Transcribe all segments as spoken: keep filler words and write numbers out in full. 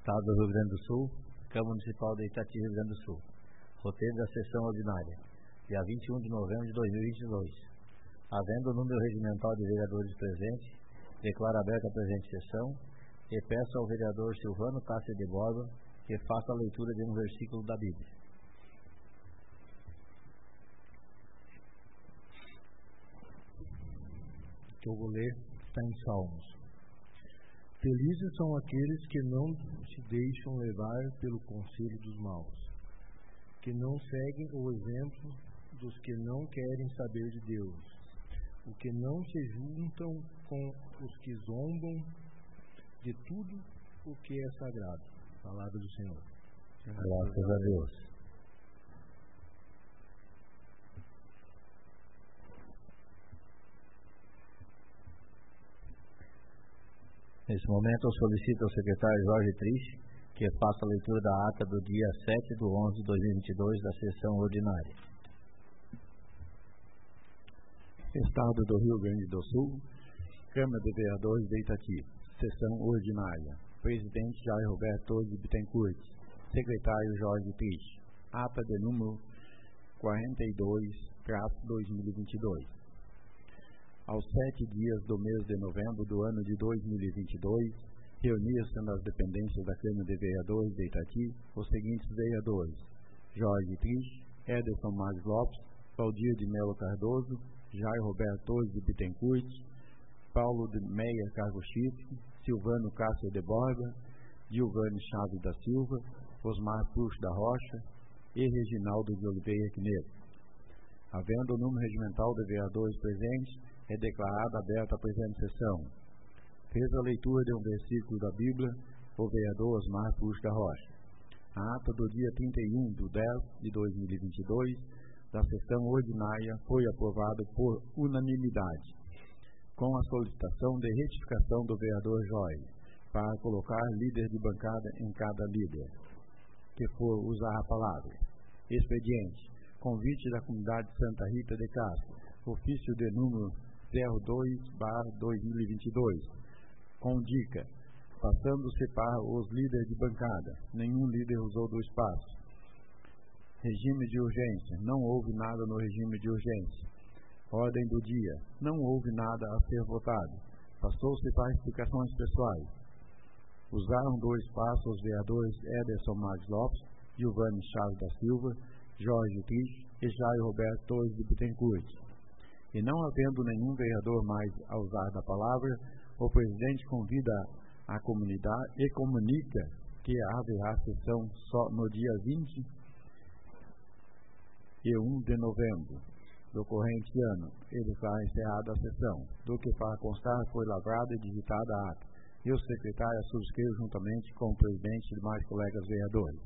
Estado do Rio Grande do Sul, Câmara Municipal de Itati, Rio Grande do Sul. Roteiro da sessão ordinária, dia vinte e um de novembro de dois mil e vinte e dois. Havendo o número regimental de vereadores presentes, declaro aberta a presente sessão e peço ao vereador Silvano Cássio de Borba que faça a leitura de um versículo da Bíblia. Que eu vou ler, está em Salmos. Felizes são aqueles que não se deixam levar pelo conselho dos maus, que não seguem o exemplo dos que não querem saber de Deus, o que não se juntam com os que zombam de tudo o que é sagrado. Palavra do Senhor. Graças a Deus. Nesse momento eu solicito ao secretário Jorge Triste que faça a leitura da ata do dia sete de onze de dois mil e vinte e dois da sessão ordinária. Estado do Rio Grande do Sul, Câmara de Vereadores de Itati, sessão ordinária. Presidente Jair Roberto Torres Bittencourt, secretário Jorge Triste. Ata de número quarenta e dois traço dois mil e vinte e dois. Aos sete dias do mês de novembro do ano de dois mil e vinte e dois, reuniam-se nas dependências da Câmara de Vereadores de Itati os seguintes vereadores: Jorge Triste, Ederson Marques Lopes, Valdir de Melo Cardoso, Jair Roberto Torres de Bittencourt, Paulo de Meia Cargo Chifre, Silvano Cássio de Borba, Gilvane Chaves da Silva, Osmar Puxo da Rocha e Reginaldo de Oliveira Quineiro. Havendo o número regimental de vereadores presentes, é declarada aberta a presente sessão. Fez a leitura de um versículo da Bíblia o vereador Osmar Puxo da Rocha. A ata do dia trinta e um de dez de dois mil e vinte e dois da sessão ordinária foi aprovada por unanimidade, com a solicitação de retificação do vereador Jorge, para colocar líder de bancada em cada líder que for usar a palavra. Expediente: convite da comunidade Santa Rita de Castro, ofício de número zero dois barra dois mil e vinte e dois, com dica: passando-se para os líderes de bancada, nenhum líder usou do espaço. Regime de urgência: não houve nada no regime de urgência. Ordem do dia: não houve nada a ser votado. Passou-se para explicações pessoais. Usaram do espaço os vereadores Ederson Marques Lopes, Gilvane Chaves da Silva, Jorge Triste e Jair Roberto Torres de Bittencourt. E não havendo nenhum vereador mais a usar da palavra, o presidente convida a comunidade e comunica que haverá sessão só no dia vinte e um de novembro do corrente ano, e declara encerrada a sessão, do que para constar foi lavrada e digitada a ata, e o secretário a subscreve juntamente com o presidente e demais colegas vereadores.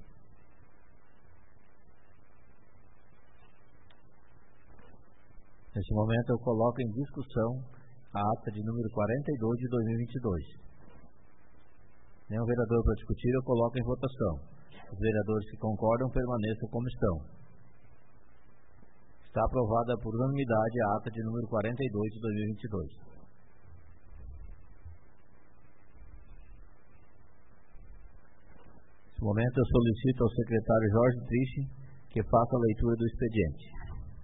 Neste momento eu coloco em discussão a ata de número quarenta e dois de dois mil e vinte e dois. Nenhum vereador para discutir, eu coloco em votação. Os vereadores que concordam permaneçam como estão. Está aprovada por unanimidade a ata de número quarenta e dois de dois mil e vinte e dois. Neste momento eu solicito ao secretário Jorge Triste que faça a leitura do expediente.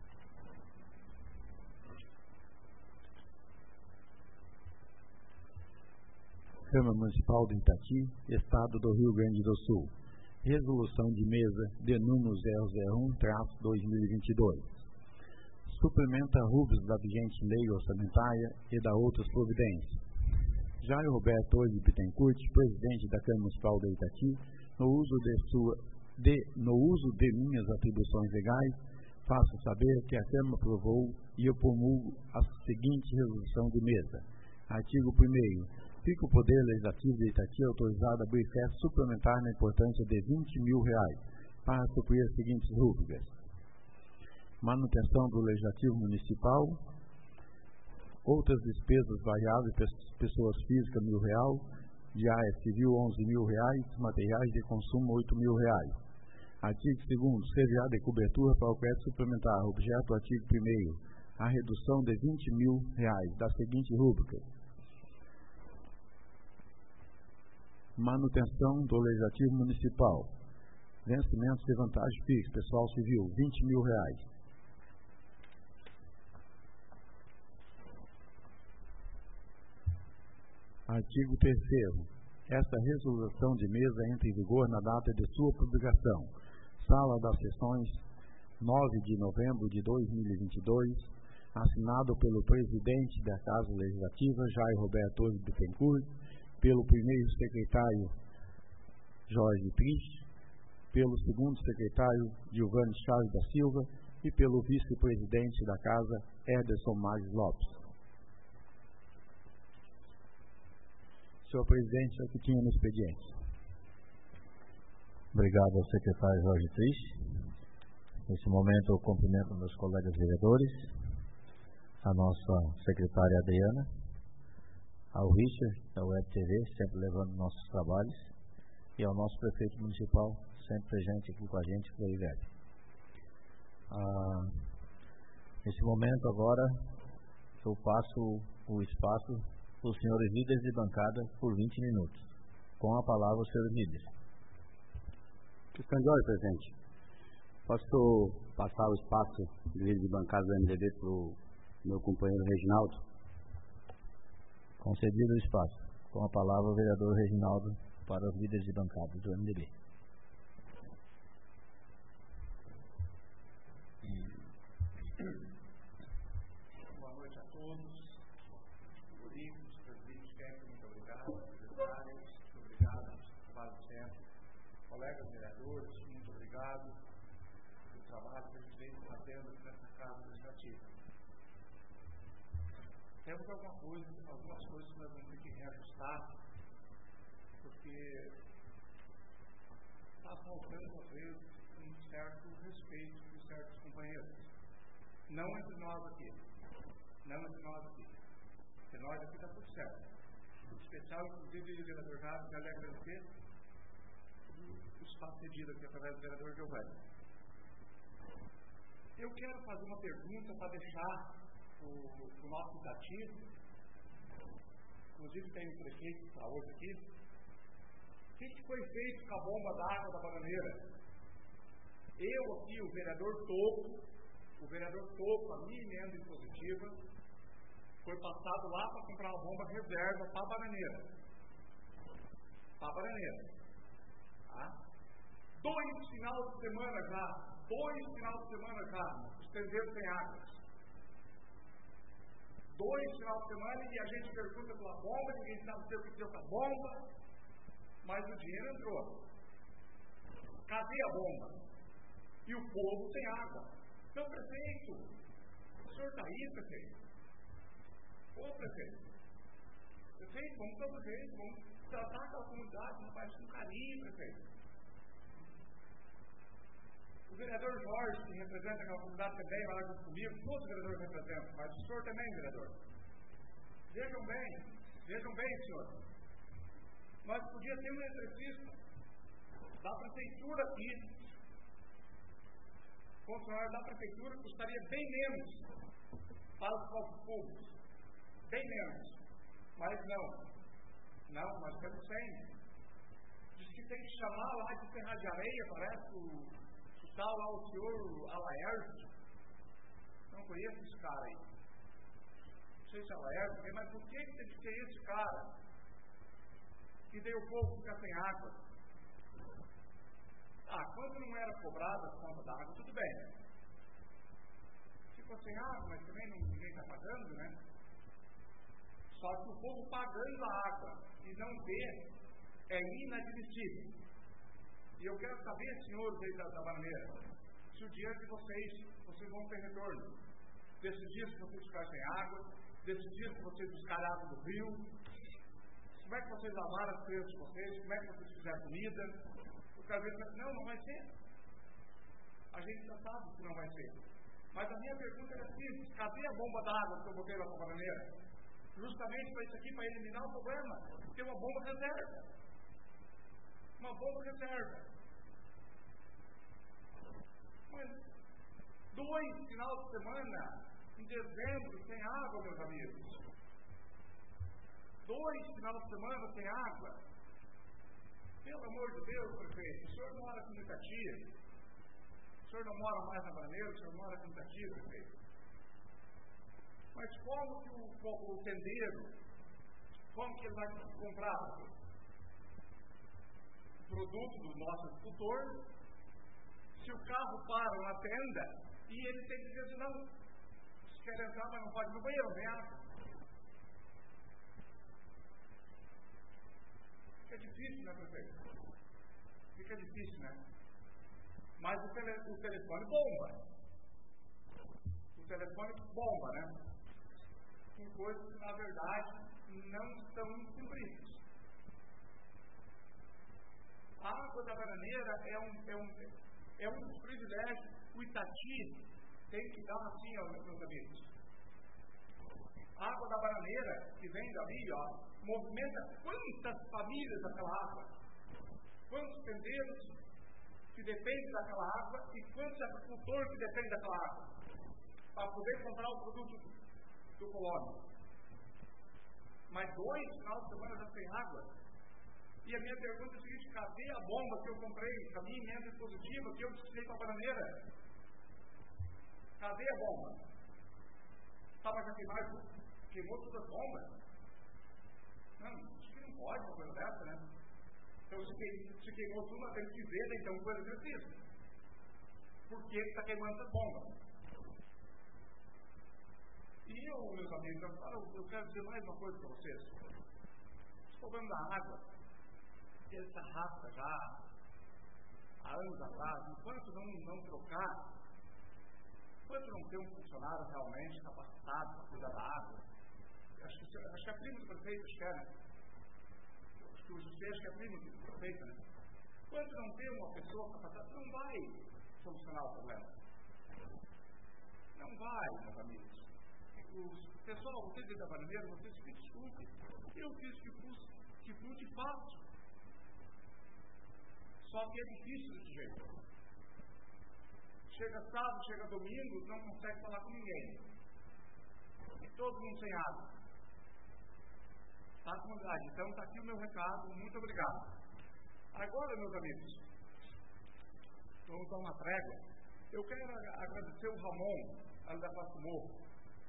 Câmara Municipal de Itati, Estado do Rio Grande do Sul. Resolução de mesa de número zero zero um traço dois mil e vinte e dois. Suplementa rubros da vigente lei orçamentária e da outras providências. Jair Roberto Torres Bittencourt, presidente da Câmara Municipal de Itati, no uso de, sua, de, no uso de minhas atribuições legais, faço saber que a Câmara aprovou e eu promulgo a seguinte resolução de mesa. Artigo primeiro. Fica o Poder Legislativo de Itati autorizado a abrir festa suplementar na importância de vinte mil reais para suprir as seguintes rúbricas: manutenção do Legislativo Municipal, outras despesas variáveis, pessoas físicas mil reais, de área civil onze mil reais, materiais de consumo oito mil reais. Artigo segundo. Serviço de cobertura para o crédito suplementar. Objeto do artigo primeiro. A redução de vinte mil reais das seguintes rúbricas: Manutenção do Legislativo Municipal. Vencimentos de vantagem fixa, pessoal civil, vinte mil reais. Artigo terceiro. Esta resolução de mesa entra em vigor na data de sua publicação. Sala das Sessões, nove de novembro de dois mil e vinte e dois, assinado pelo presidente da Casa Legislativa, Jair Roberto de Bittencourt, pelo primeiro secretário, Jorge Triste, pelo segundo secretário, Giovanni Chaves da Silva, e pelo vice-presidente da Casa, Ederson Magis Lopes. Senhor presidente, é o que tinha no expediente. Obrigado ao secretário Jorge Triste. Nesse momento eu cumprimento meus colegas vereadores, a nossa secretária Adriana, ao Richard, da Web T V, sempre levando nossos trabalhos, e ao nosso prefeito municipal, sempre presente aqui com a gente, que é o I V E B. Ah, nesse momento agora, eu passo o espaço para os senhores líderes de bancada por vinte minutos. Com a palavra, os senhores líderes. Questão de ordem, presidente. Posso passar o espaço de líder de bancada do M D B para o meu companheiro Reginaldo? Concedido o espaço. Com a palavra, o vereador Reginaldo para os líderes de bancada do M D B. Boa noite a todos. Políticos, presidentes, sempre muito obrigado. Secretários, muito obrigado. Trabalho sempre. Colegas vereadores, muito obrigado pelo trabalho que a gente vem fazendo nessa Casa Legislativa. Temos alguma coisa, algumas coisas que nós vamos ter que reajustar, porque está faltando, às vezes, um certo respeito por certos companheiros. Não entre nós aqui. Não entre nós aqui. Porque nós aqui está tudo certo. Em especial, inclusive, o vereador Jato, já lhe agradecer o espaço cedido aqui através do vereador Giovanni. Eu quero fazer uma pergunta para deixar o, o nosso Itati, inclusive tem o prefeito para hoje aqui. O que, que foi feito com a bomba d'água da Bananeira? Eu aqui, o vereador Toco, o vereador Toco, a minha emenda impositiva, foi passado lá para comprar uma bomba reserva para a Bananeira. Para a Bananeira. Tá? Dois finais de semana já, dois finais de semana já, os tendeiros sem água. Dois finais de semana e a gente pergunta pela bomba, ninguém sabe o que deu com a bomba, mas o dinheiro entrou. Cadê a bomba? E o povo sem água. Meu prefeito, o senhor está aí, prefeito? Ô, prefeito, prefeito, vamos todo jeito, vamos tratar aquela comunidade, rapaz, com carinho, prefeito. O vereador Jorge, que representa aquela comunidade também, vai lá junto comigo, todos os vereadores representam, mas o senhor também, vereador. Vejam bem, vejam bem, senhor. Nós podíamos ter um eletricista da prefeitura aqui, funcionário da prefeitura, custaria bem menos para os cofres públicos. Bem menos. Mas não. Não, nós temos cem. Diz que tem que chamar lá de Serra de Areia, parece o, o tal lá, o senhor Alaércio. Não conheço esse cara aí. Não sei se é Alaércio, mas por que que tem que ser esse cara que deu o povo ficar sem água? Ah, quando não era cobrada a conta da água, tudo bem. Ficou sem água, mas também não, ninguém está pagando, né? Só que o povo pagando a água e não vê é inadmissível. E eu quero saber, senhores aí da, da Bananeira, se o dinheiro de vocês, vocês vão ter retorno. Desses dias que vocês ficaram sem água, desses dias que vocês buscaram água do rio, como é que vocês lavaram as crianças de vocês, como é que vocês fizeram comida. Não, não vai ser. A gente já sabe que não vai ser. Mas a minha pergunta era simples: cadê a bomba d'água que eu botei lá para a Bananeira? Justamente para isso aqui, para eliminar o problema. Tem uma bomba reserva. Uma bomba reserva. Mas dois finais de semana em dezembro sem água, meus amigos. Dois finais de semana sem água. pelo amor de Deus, prefeito, o senhor mora aqui no Itati, o senhor não mora mais na Bananeira, o senhor mora aqui no Itati, prefeito. Mas como que o, o, o tendeiro, como que ele vai comprar o produto do nosso agricultor, se o carro para na tenda e ele tem que dizer assim, não, se quer entrar, mas não pode ir no banheiro, não tem água. Fica difícil, né, prefeito? Fica difícil, né? Mas o, tele, o telefone bomba. O telefone bomba, né? Com coisas que, na verdade, não estão cumpridas. A água da bananeira é um, é um, é um dos privilégios que o Itati tem que dar assim, ó, meus amigos. A água da bananeira, que vem dali, ó, movimenta quantas famílias daquela água, quantos tendeiros que dependem daquela água e quantos agricultores que dependem daquela água, para poder comprar o produto do colônia. Mas dois final de semana já sem água. E a minha pergunta é a seguinte: cadê a bomba que eu comprei para minha emenda positiva que eu precisei para a bananeira? Cadê a bomba? Estava já queimado, queimou todas as bombas? Não, acho que não pode uma coisa dessa, né? Então, se, queimou, se queimou tudo, nós temos que ver, então, coisa precisa. Por que está queimando essa bomba? E eu, meus amigos, eu, eu quero dizer mais uma coisa para vocês. O problema da água, que ele se arrasta já há anos atrás, enquanto não, não trocar, enquanto não ter um funcionário realmente capacitado para cuidar da água, acho que, acho que é primo do prefeito, acho que é, né? Acho que o José acho que é primo do prefeito, né? Enquanto não ter uma pessoa capacitada, não vai solucionar o problema. Não vai, meus amigos. Os, pessoal, vocês da bananeira, vocês que desculpem. Eu fiz que fosse, que fosse fácil. Só que é difícil desse jeito. Chega sábado, chega domingo, não consegue falar com ninguém. E todo mundo sem água. Tá com vontade. Então está aqui o meu recado. Muito obrigado. Agora, meus amigos, vamos dar uma trégua. Eu quero agradecer o Ramon, ali da Passo Morro.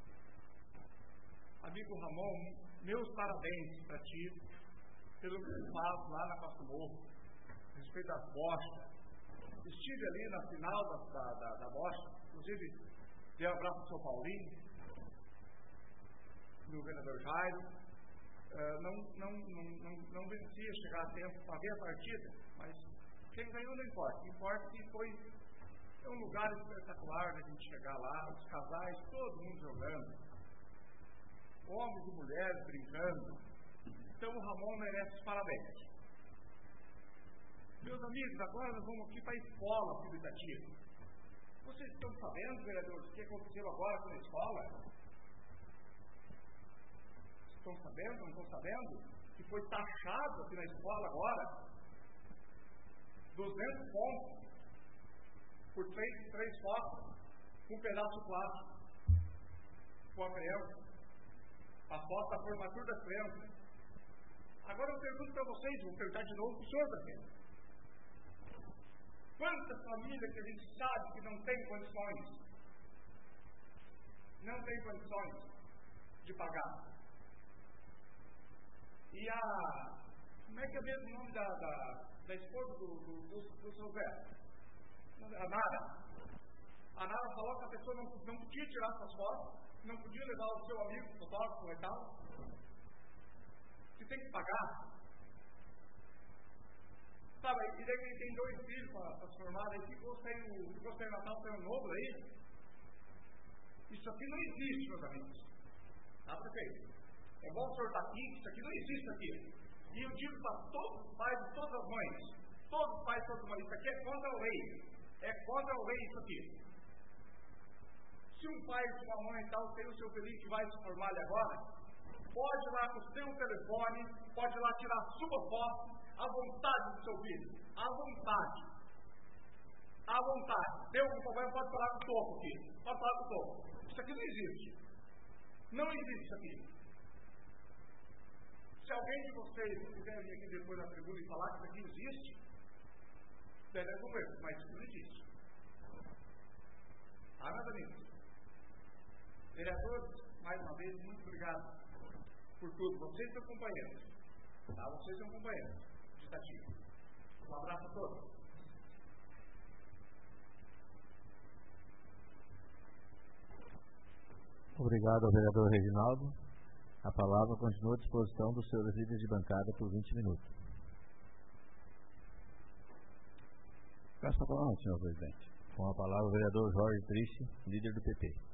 Amigo Ramon, meus parabéns para ti pelo que tu faz lá na Passo Morro, a respeito das bochas. Estive ali na final da, da, da, da bocha, inclusive dei um abraço ao seu Paulinho, do governador Jairo. Uh, não, não, não, não, não vencia chegar a tempo para ver a partida, mas quem ganhou não importa. O que importa é que foi é um lugar espetacular da gente chegar lá, os casais, todo mundo jogando. Homens e mulheres brincando. Então o Ramon merece os parabéns. Meus amigos, agora nós vamos aqui para a escola aqui do Itati. Vocês estão sabendo, vereadores, o que aconteceu agora com a escola? Estão sabendo, não estão sabendo? Que foi taxado aqui na escola agora duzentos pontos por três, três fotos, um pedaço de plástico com a criança. A foto da formatura das crianças. Agora eu pergunto para vocês, vou perguntar de novo para o senhor também. Quantas famílias que a gente sabe que não tem condições, não tem condições de pagar? E a, como é que é mesmo o nome da, da, da esposa do, do, do, do seu Zé? A Nara. A Nara falou que a pessoa não, não podia tirar essas fotos, não podia levar o seu amigo fotógrafo e tal, que tem que pagar. Sabe, e daí ele tem dois filhos para se formar, aí ficou sem, ficou sem Natal, sem o novo aí. Isso aqui não existe, meus amigos. Tá, prefeito? É bom o senhor estar aqui, isso aqui não existe aqui. E eu digo para todos os pais e todas as mães, todos os pais e todas as mães, isso aqui é contra a lei. É contra a lei isso aqui. Se um pai e uma mãe e tal tem o seu filho que vai se formar ali agora, pode ir lá com o seu telefone, pode ir lá tirar a sua foto, à vontade do seu filho, à vontade, à vontade. Tem algum problema, pode falar com o topo aqui, pode falar com o topo. Isso aqui não existe, não existe isso aqui. Se alguém de vocês quiser vir aqui depois da tribuna e falar que isso aqui existe, deve argumento, mas isso não existe. Ah, meus amigos. Vereadores, mais uma vez, muito obrigado por tudo. Vocês são companheiros. Tá? Vocês são companheiros de Itatiba. Um abraço a todos. Obrigado ao vereador Reginaldo. A palavra continua à disposição dos senhores líderes de bancada por vinte minutos. Peço a palavra, senhor presidente. Com a palavra o vereador Jorge Triste, líder do P P.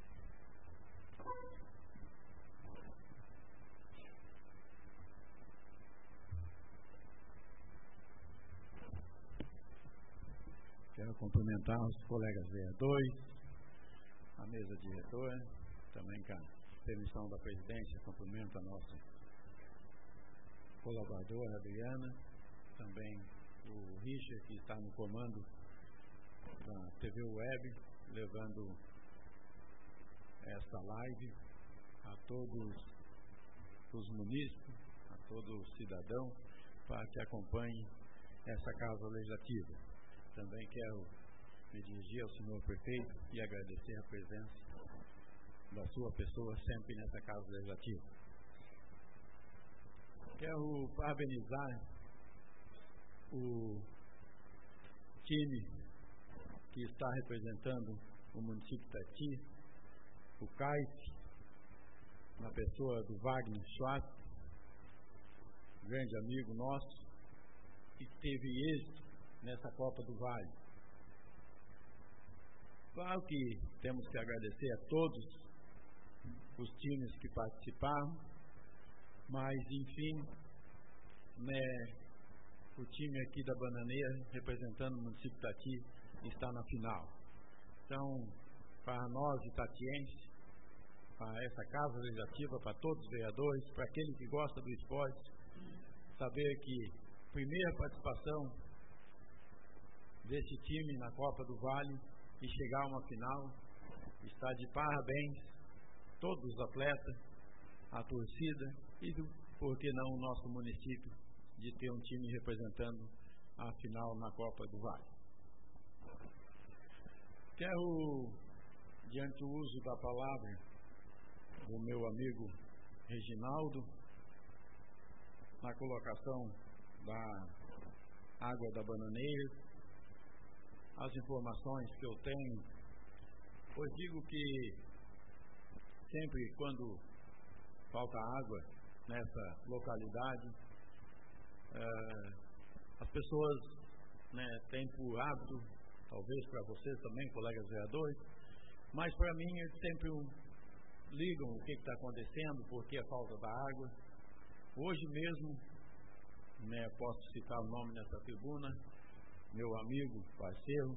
Quero cumprimentar os colegas vereadores, a mesa diretora, também com a permissão da presidência, cumprimento a nossa colaboradora Adriana, também o Richard, que está no comando da T V Web, levando esta live a todos os munícipes, a todo cidadão, para que acompanhe essa Casa Legislativa. Também quero me dirigir ao senhor prefeito e agradecer a presença da sua pessoa sempre nessa Casa Legislativa. Quero parabenizar o time que está representando o município de Itati, o C A I F, na pessoa do Wagner Schwartz, grande amigo nosso, que teve êxito nessa Copa do Vale. Claro que temos que agradecer a todos os times que participaram, mas enfim, né, o time aqui da Bananeira, representando o município de Itati, está na final. Então, para nós itatienses, para essa Casa Legislativa, para todos os vereadores, para aquele que gosta do esporte, saber que a primeira participação desse time na Copa do Vale e chegar a uma final, está de parabéns todos os atletas, a torcida e, do, por que não, o nosso município de ter um time representando a final na Copa do Vale. Quero, diante do uso da palavra do meu amigo Reginaldo, na colocação da água da Bananeira, as informações que eu tenho, pois digo que sempre quando falta água nessa localidade, uh, as pessoas, né, têm por hábito, talvez para vocês também, colegas vereadores, mas para mim eles sempre um, ligam o que está acontecendo, por que a falta da água. Hoje mesmo, né, posso citar o nome nessa tribuna, meu amigo, parceiro,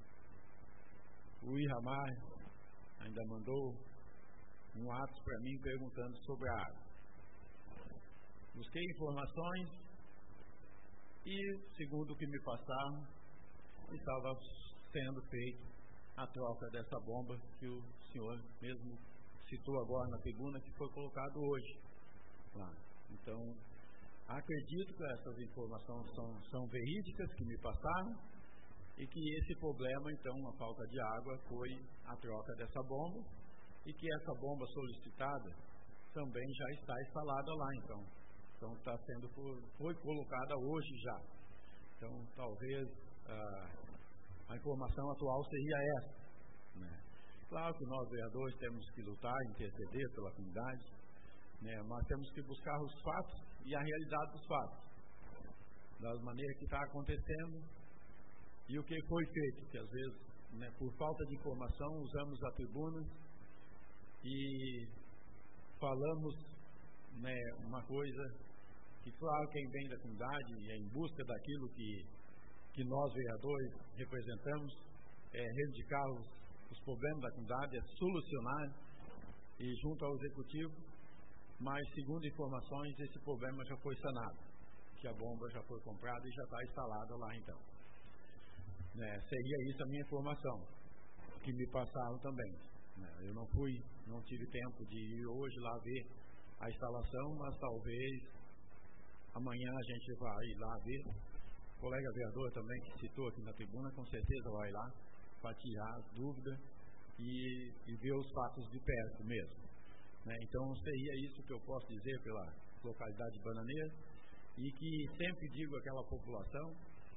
o Iramar, ainda mandou um ato para mim perguntando sobre a água. Busquei informações e, segundo o que me passaram, estava sendo feita a troca dessa bomba que o senhor mesmo citou agora na tribuna, que foi colocado hoje lá. Então, acredito que essas informações são, são verídicas, que me passaram, e que esse problema, então, a falta de água, foi a troca dessa bomba, e que essa bomba solicitada também já está instalada lá, então. Então, está sendo, foi colocada hoje já. Então, talvez ah, a informação atual seria essa, né? Claro que nós, vereadores, temos que lutar, interceder pela comunidade, né? Mas temos que buscar os fatos e a realidade dos fatos, das maneiras que está acontecendo e o que foi feito, que às vezes, né, por falta de informação, usamos a tribuna e falamos, né, uma coisa que, claro, quem vem da comunidade e é em busca daquilo que, que nós, vereadores, representamos, é reivindicar os, os problemas da comunidade, é solucionar e junto ao executivo, mas, segundo informações, esse problema já foi sanado, que a bomba já foi comprada e já está instalada lá, então. Né, seria isso a minha informação, que me passaram também. Né, eu não fui, não tive tempo de ir hoje lá ver a instalação, mas talvez amanhã a gente vai lá ver. O colega vereador também, que citou aqui na tribuna, com certeza vai lá para tirar as dúvidas e, e ver os fatos de perto mesmo. Né? Então, seria isso que eu posso dizer pela localidade de Bananeira, e que sempre digo àquela população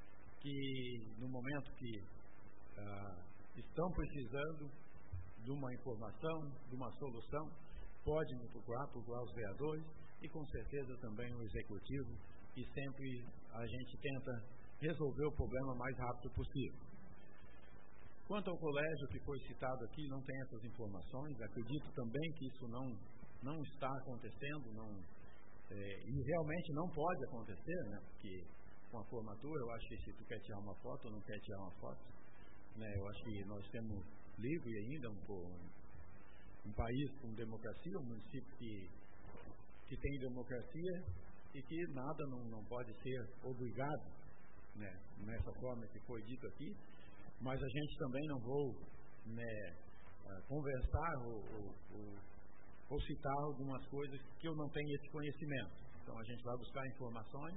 que no momento que ah, estão precisando de uma informação, de uma solução, pode me procurar, procurar os vereadores e com certeza também o executivo, e sempre a gente tenta resolver o problema o mais rápido possível. Quanto ao colégio que foi citado aqui, não tem essas informações, acredito também que isso não, não está acontecendo, não, é, e realmente não pode acontecer, né, porque com a formatura, eu acho que se tu quer tirar uma foto ou não quer tirar uma foto, né, eu acho que nós temos livre ainda um, um, um país com democracia, um município que, que tem democracia e que nada não, não pode ser obrigado, né, nessa forma que foi dito aqui, mas a gente também não vou, né, conversar ou, ou, ou citar algumas coisas que eu não tenho esse conhecimento. Então a gente vai buscar informações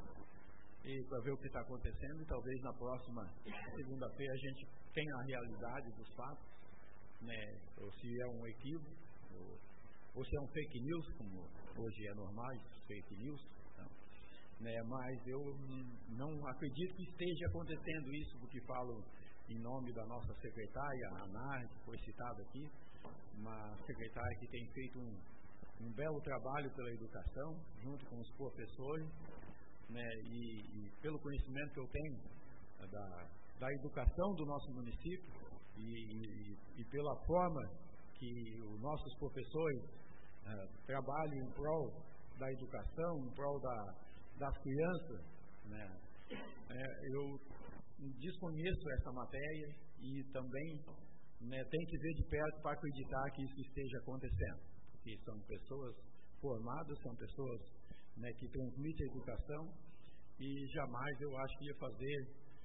e para ver o que está acontecendo, e talvez na próxima segunda-feira a gente tenha a realidade dos fatos, né, ou se é um equívoco, ou, ou se é um fake news, como hoje é normal, fake news, então, né, mas eu não acredito que esteja acontecendo isso, porque falo em nome da nossa secretária, a Ana, que foi citada aqui, uma secretária que tem feito um, um belo trabalho pela educação, junto com os professores, né, e, e pelo conhecimento que eu tenho da, da educação do nosso município e, e, e pela forma que os nossos professores uh, trabalham em prol da educação, em prol da, das crianças, né, é, eu desconheço essa matéria e também, né, tem que ver de perto para acreditar que isso esteja acontecendo, porque são pessoas formadas, são pessoas, né, que transmitem a educação, e jamais eu acho que ia fazer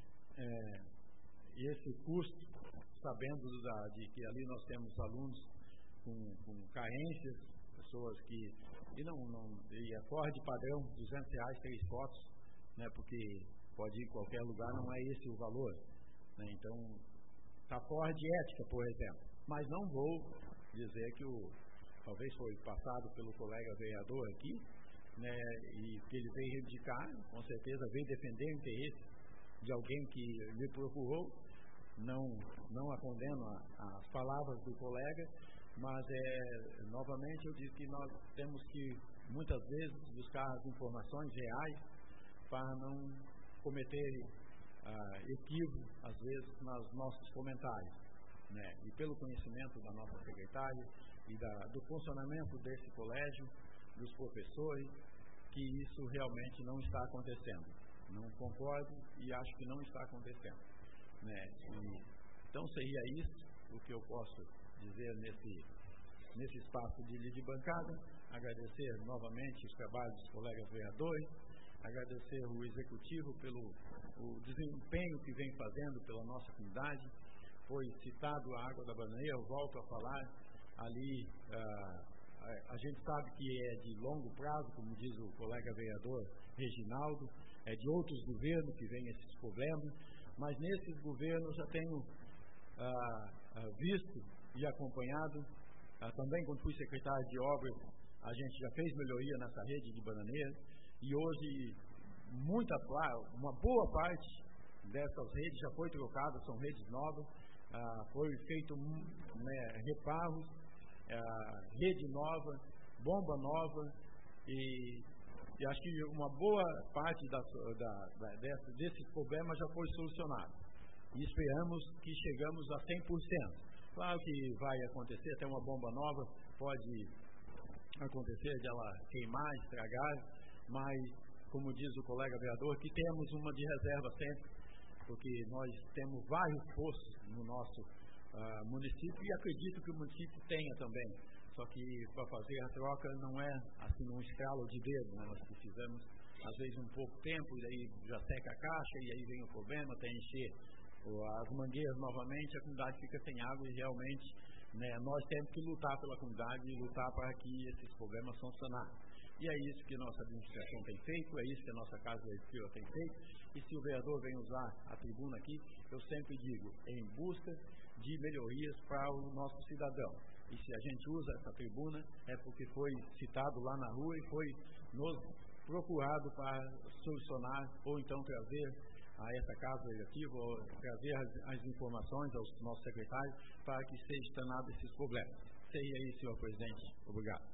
é, esse custo, sabendo da, de que ali nós temos alunos com, com carências, pessoas que, e não, não e é fora de padrão, duzentos reais, três fotos, né, porque pode ir em qualquer lugar, não é esse o valor, né, então está fora de ética, por exemplo, mas não vou dizer que o, talvez foi passado pelo colega vereador aqui, né, e que ele veio reivindicar, com certeza veio defender o interesse de alguém que lhe procurou, não, não a condeno a, as palavras do colega, mas é, novamente eu digo que nós temos que muitas vezes buscar as informações reais para não cometer ah, equívoco, às vezes, nos nossos comentários, né, e pelo conhecimento da nossa secretária e da, do funcionamento desse colégio, dos professores, que isso realmente não está acontecendo. Não concordo e acho que não está acontecendo, né? E, então seria isso o que eu posso dizer nesse, nesse espaço de, de bancada. Agradecer novamente os trabalhos dos colegas vereadores, agradecer o executivo pelo o desempenho que vem fazendo pela nossa comunidade. Foi citado a Água da Bananeira, eu volto a falar ali. Ah, a gente sabe que é de longo prazo, como diz o colega vereador Reginaldo, é de outros governos que vêm esses problemas, mas nesses governos já tenho ah, ah, visto e acompanhado, ah, também quando fui secretário de obras, a gente já fez melhoria nessa rede de Bananeira, e hoje muita, uma boa parte dessas redes já foi trocada, são redes novas, ah, foi feito, né, reparos, Uh, rede nova, bomba nova, e, e acho que uma boa parte da, da, da, desse, desses problemas já foi solucionado. E esperamos que chegamos a cem por cento. Claro que vai acontecer, até uma bomba nova pode acontecer de ela queimar, estragar, mas, como diz o colega vereador, que temos uma de reserva sempre, porque nós temos vários poços no nosso Uh, município, e acredito que o município tenha também, só que para fazer a troca não é assim um estralo de dedo, né? Nós precisamos às vezes um pouco tempo, e aí já seca a caixa, e aí vem o problema, até encher as mangueiras novamente, a comunidade fica sem água, e realmente, né, nós temos que lutar pela comunidade e lutar para que esses problemas são sanados. E é isso que nossa administração tem feito, é isso que a nossa Casa Legislativa tem feito. E se o vereador vem usar a tribuna aqui, eu sempre digo, em busca de melhorias para o nosso cidadão. E se a gente usa essa tribuna, é porque foi citado lá na rua e foi nos procurado para solucionar ou então trazer a essa Casa Legislativa, ou trazer as, as informações aos nossos secretários para que seja sanado esses problemas. Seria aí, senhor presidente. Obrigado.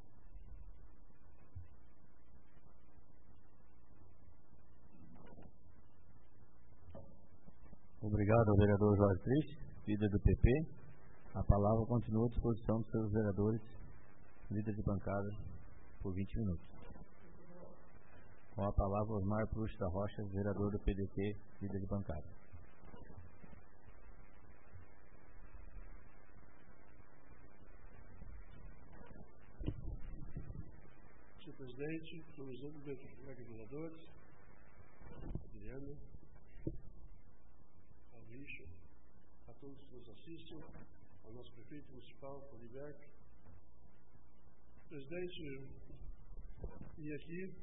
Obrigado ao vereador Jorge Triste, líder do P P. A palavra continua à disposição dos seus vereadores, líder de bancada, por vinte minutos. Com a palavra, Osmar Prush da Rocha, vereador do P D T, líder de bancada. Senhor presidente, senhores colegas vereadores, Adriana, Alvicha, a todos que nos assistem, ao nosso prefeito municipal, Poliberto. Presidente, e aqui,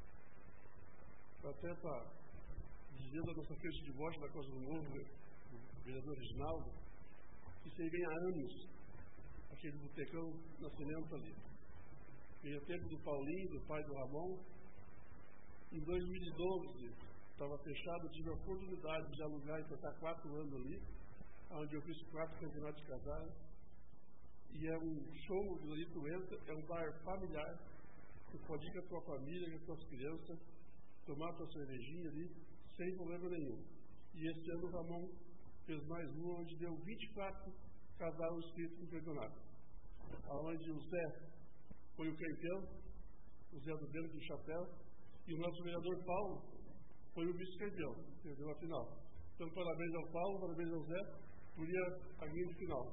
até para dizer da nossa festa de voto da Costa do Novo, do vereador Reginaldo, que isso aí vem há anos, aquele botecão nascimento ali. Veio o tempo do Paulinho, do pai do Ramon. Em dois mil e doze, estava fechado, tive a oportunidade de alugar e tocar quatro anos ali, onde eu fiz quatro campeonatos de casais. E é um show do Lito Entra, é um bar familiar. Tu pode ir com a tua família, com as tuas crianças, tomar a tua cervejinha ali, sem problema nenhum. E esse ano o Ramon fez mais um, onde deu vinte e quatro casais inscritos no campeonato. Onde o Zé foi o campeão, o Zé do Belo do Chapéu, e o nosso vereador Paulo foi o vice-campeão, perdeu a final. Então, parabéns ao Paulo, parabéns ao Zé, por ir a grande final.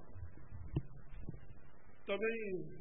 Também,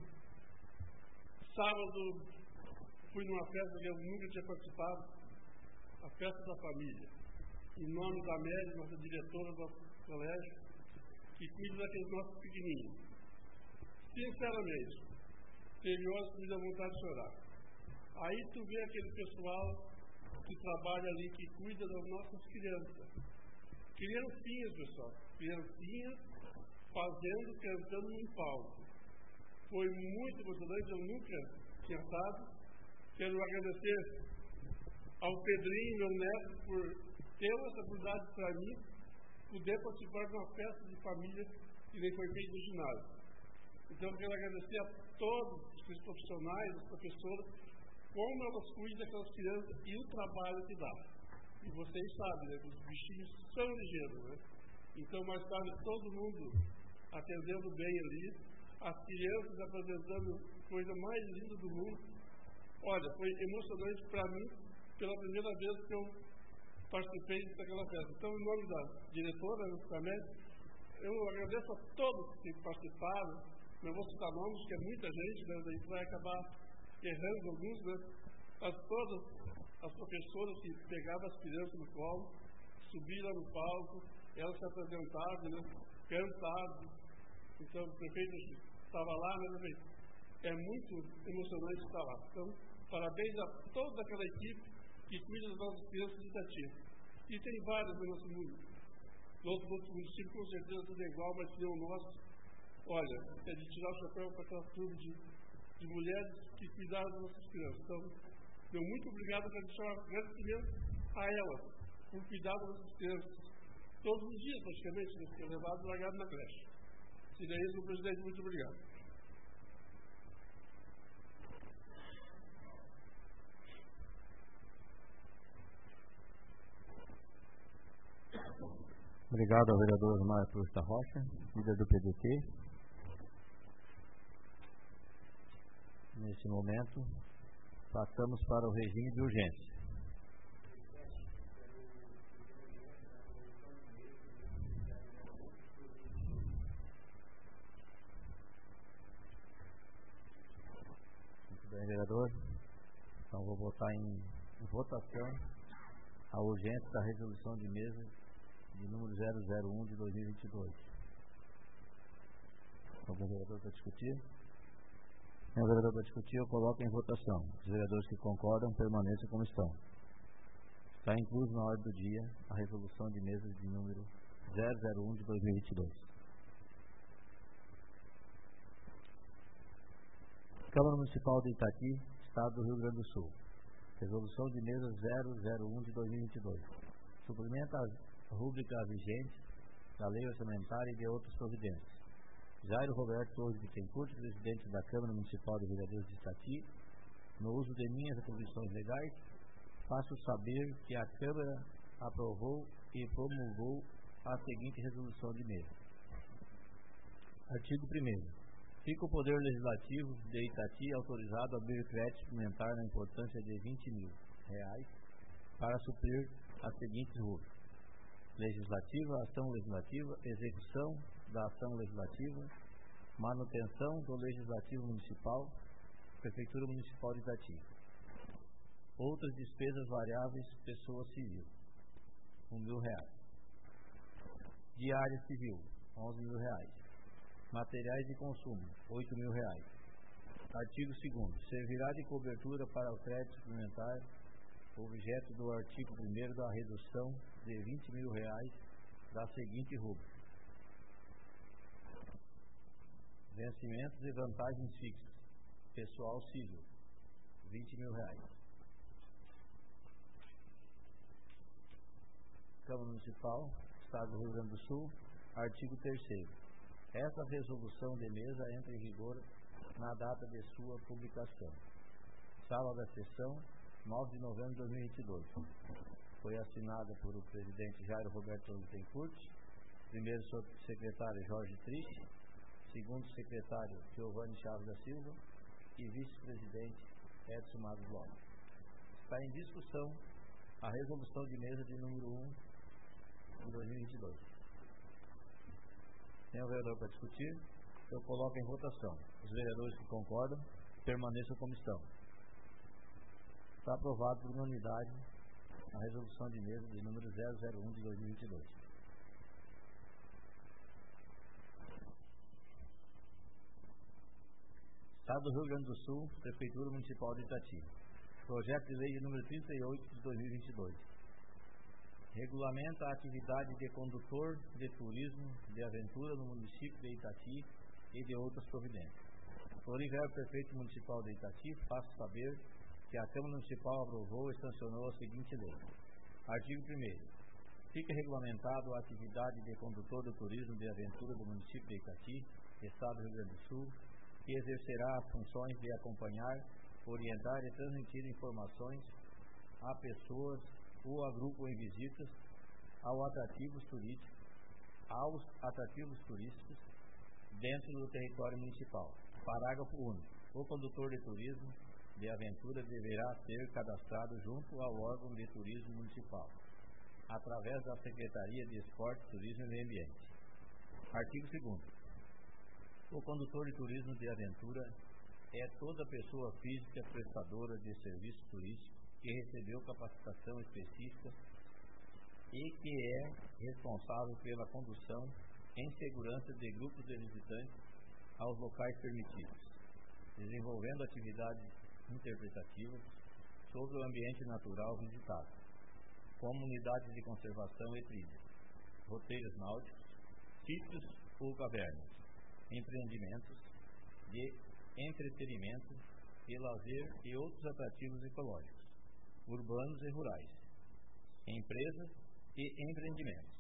sábado, fui numa festa que eu nunca tinha participado, a festa da família, em nome da Média, nossa diretora do colégio, que cuida daqueles nossos pequenininhos. Sinceramente, teve horas que me dá vontade de chorar. Aí tu vê aquele pessoal que trabalha ali, que cuida das nossas crianças. Criancinhas, pessoal. Criancinhas fazendo, cantando num palco. Foi muito emocionante, eu nunca tinha estado. Quero agradecer ao Pedrinho, meu neto, por ter essa oportunidade para mim, poder participar de uma festa de família que nem foi feita no ginásio. Então, eu quero agradecer a todos os profissionais, as professoras, como elas cuidam daquelas crianças e o trabalho que dá. E vocês sabem, né, que os bichinhos são ligeiros, né? Então, mais tarde, todo mundo atendendo bem ali, as crianças apresentando a coisa mais linda do mundo. Olha, foi emocionante para mim, pela primeira vez que eu participei daquela festa. Então, em nome da diretora, também, eu agradeço a todos que participaram. Não vou citar nomes, que é muita gente, né? Daí vai acabar errando alguns, né? As todas as professoras que pegavam as crianças no colo, subiram no palco, elas se apresentavam, né? Cantavam. Então, o prefeito estava lá, né, prefeito? É muito emocionante estar lá. Então, parabéns a toda aquela equipe que cuida das nossas crianças de Itati. E tem várias no nosso mundo. Nos outros municípios, com certeza, tudo é igual, mas tem o nosso. Olha, é de tirar o chapéu para aquela turma de, de mulheres que cuidaram das nossas crianças. Então, meu muito obrigado para deixar um agradecimento a elas, por cuidar das nossas crianças. Todos os dias, praticamente, né, que é levado e largado na creche. Seria isso, meu presidente, muito obrigado. Obrigado ao vereador Osmar Prush da Rocha, líder do P D T. Neste momento, passamos para o regime de urgência. Muito bem, vereador. Então, vou botar em votação a urgência da resolução de mesa de número zero zero um de dois mil e vinte e dois. Algum vereador para discutir? Senhor vereador, para discutir, eu coloco em votação. Os vereadores que concordam permaneçam como estão. Está incluso na ordem do dia a resolução de mesa de número zero zero um de dois mil e vinte e dois. Câmara Municipal de Itati, Estado do Rio Grande do Sul. Resolução de mesa zero zero um de dois mil e vinte e dois. Suplementa a rúbrica vigente da Lei Orçamentária e de outras providências. Jairo Roberto Torres Bittencourt, presidente da Câmara Municipal de Vereadores de Itati, no uso de minhas atribuições legais, faço saber que a Câmara aprovou e promulgou a seguinte resolução de mesa. Artigo primeiro. Fica o Poder Legislativo de Itati autorizado a abrir crédito suplementar na importância de vinte mil reais para suprir as seguintes rubricas: legislativa, ação legislativa, execução da ação legislativa, manutenção do Legislativo Municipal, Prefeitura Municipal de Itati. Outras despesas variáveis, pessoa civil, um mil reais. Diária civil, onze mil reais. Materiais de consumo, oito mil reais. Artigo segundo. Servirá de cobertura para o crédito suplementar objeto do artigo primeiro da redução de vinte mil reais da seguinte rubrica: vencimentos e vantagens fixas, pessoal civil, vinte mil reais. Câmara Municipal, Estado do Rio Grande do Sul, artigo terceiro. Esta resolução de mesa entra em vigor na data de sua publicação. Sala da sessão, nove de novembro de dois mil e vinte e dois. Foi assinada por o presidente Jairo Roberto Bittencourt, primeiro secretário Jorge Triste, segundo secretário Giovanni Chaves da Silva e vice-presidente Edson Matos Lopes. Está em discussão a resolução de mesa de número um de dois mil e vinte e dois. Tem o vereador para discutir? Eu coloco em votação. Os vereadores que concordam permaneçam como estão. Está aprovado por unanimidade a resolução de mesa de número zero zero um de dois mil e vinte e dois. Estado do Rio Grande do Sul, Prefeitura Municipal de Itati. Projeto de Lei de número trinta e oito de dois mil e vinte e dois. Regulamenta a atividade de condutor de turismo de aventura no município de Itati e de outras providências. Oliveira, Prefeito Municipal de Itati, faço saber que a Câmara Municipal aprovou e sancionou a seguinte lei. Artigo primeiro. Fica regulamentado a atividade de condutor de turismo de aventura do município de Itati, Estado do Rio Grande do Sul, que exercerá as funções de acompanhar, orientar e transmitir informações a pessoas ou a grupo em visitas aos atrativos turísticos, aos atrativos turísticos dentro do território municipal. Parágrafo único. O condutor de turismo de aventura deverá ser cadastrado junto ao órgão de turismo municipal, através da Secretaria de Esporte, Turismo e Meio Ambiente. Artigo segundo. O condutor de turismo de aventura é toda pessoa física prestadora de serviço turístico que recebeu capacitação específica e que é responsável pela condução em segurança de grupos de visitantes aos locais permitidos, desenvolvendo atividades interpretativas sobre o ambiente natural visitado, como unidades de conservação e trilhas, roteiros náuticos, sítios ou cavernas, empreendimentos de entretenimento e lazer e outros atrativos ecológicos, urbanos e rurais, empresas e empreendimentos.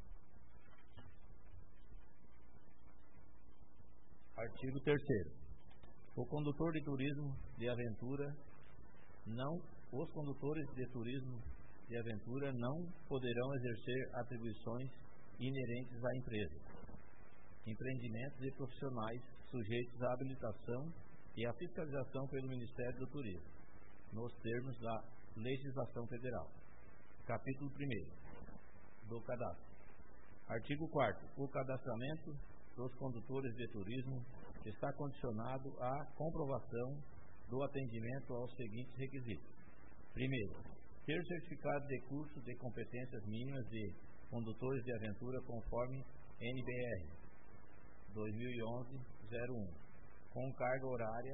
Artigo terceiro. O condutor de turismo de aventura não, os condutores de turismo de aventura não poderão exercer atribuições inerentes à empresa, empreendimentos e profissionais sujeitos à habilitação e à fiscalização pelo Ministério do Turismo, nos termos da legislação federal. Capítulo primeiro do cadastro. Artigo quarto. O cadastramento dos condutores de turismo está condicionado à comprovação do atendimento aos seguintes requisitos. Primeiro, ter certificado de curso de competências mínimas de condutores de aventura conforme N B R dois mil e onze zero um, com carga horária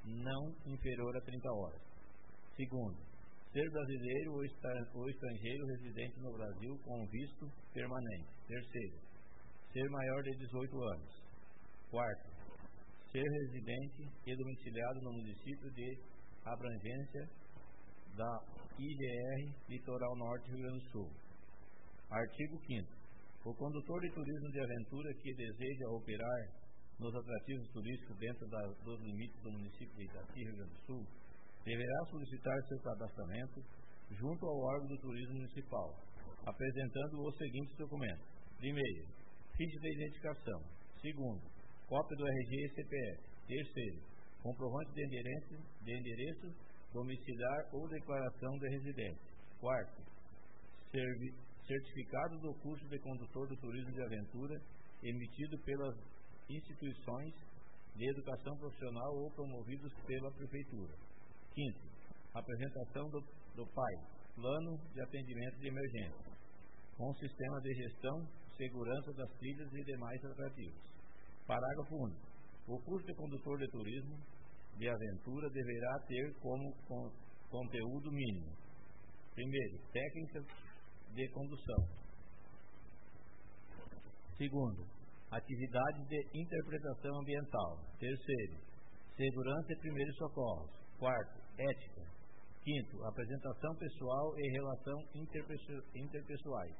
não inferior a trinta horas. Segundo, ser brasileiro ou, estra- ou estrangeiro residente no Brasil com visto permanente. Terceiro, ser maior de dezoito anos. Quarto, ser residente e domiciliado no município de abrangência da I G R Litoral Norte Rio Grande do Sul. Artigo quinto. O condutor de turismo de aventura que deseja operar nos atrativos turísticos dentro da, dos limites do município de Itati, Rio Grande do Sul, deverá solicitar seu cadastramento junto ao órgão do turismo municipal, apresentando os seguintes documentos. Primeiro, ficha de identificação. Segundo, cópia do R G e C P F. Terceiro, comprovante de endereço, de endereço domiciliar ou declaração de residência. Quarto, servi, certificado do curso de condutor do turismo de aventura emitido pelas instituições de educação profissional ou promovidos pela prefeitura. Quinto, apresentação do, do P A I, Plano de Atendimento de Emergência, com sistema de gestão, segurança das trilhas e demais atrativos. Parágrafo único. O curso de condutor de turismo de aventura deverá ter como con, conteúdo mínimo. Primeiro, técnicas de condução. Segundo, atividades de interpretação ambiental. Terceiro, segurança e primeiros socorros. Quarto, ética. Quinto, apresentação pessoal e relação interpessoal, interpessoais.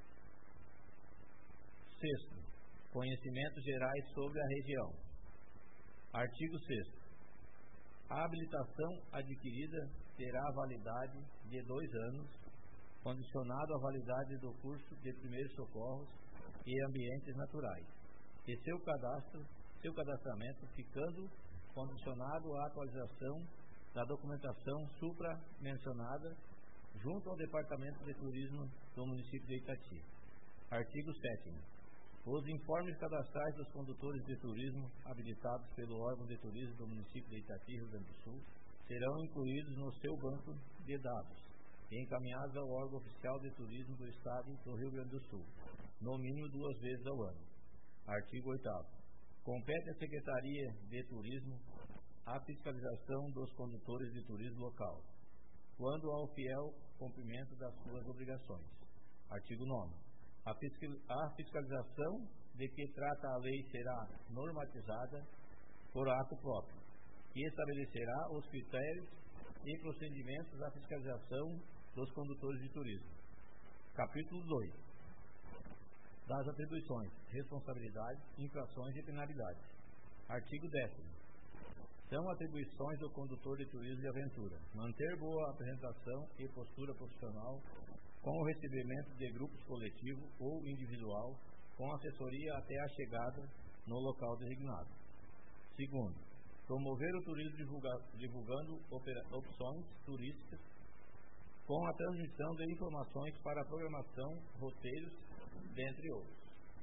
Sexto, conhecimentos gerais sobre a região. Artigo sexto. A habilitação adquirida terá validade de dois anos, condicionado à validade do curso de primeiros socorros e ambientes naturais, e seu cadastro, seu cadastramento ficando condicionado à atualização da documentação supra-mencionada junto ao Departamento de Turismo do município de Itati. Artigo sétimo. Os informes cadastrais dos condutores de turismo habilitados pelo órgão de turismo do município de Itati, Rio Grande do Sul, serão incluídos no seu banco de dados e encaminhados ao órgão oficial de turismo do Estado do Rio Grande do Sul, no mínimo duas vezes ao ano. Artigo oitavo. Compete à Secretaria de Turismo a fiscalização dos condutores de turismo local, quando ao fiel cumprimento das suas obrigações. Artigo nono. A fiscalização de que trata a lei será normatizada por ato próprio, que estabelecerá os critérios e procedimentos da fiscalização dos condutores de turismo. Capítulo dois. Das atribuições, responsabilidades, infrações e penalidades. Artigo décimo. São atribuições do condutor de turismo de aventura manter boa apresentação e postura profissional com o recebimento de grupos coletivo ou individual, com assessoria até a chegada no local designado. Segundo, promover o turismo divulga, divulgando opera, opções turísticas com a transmissão de informações para a programação, roteiros, dentre outros.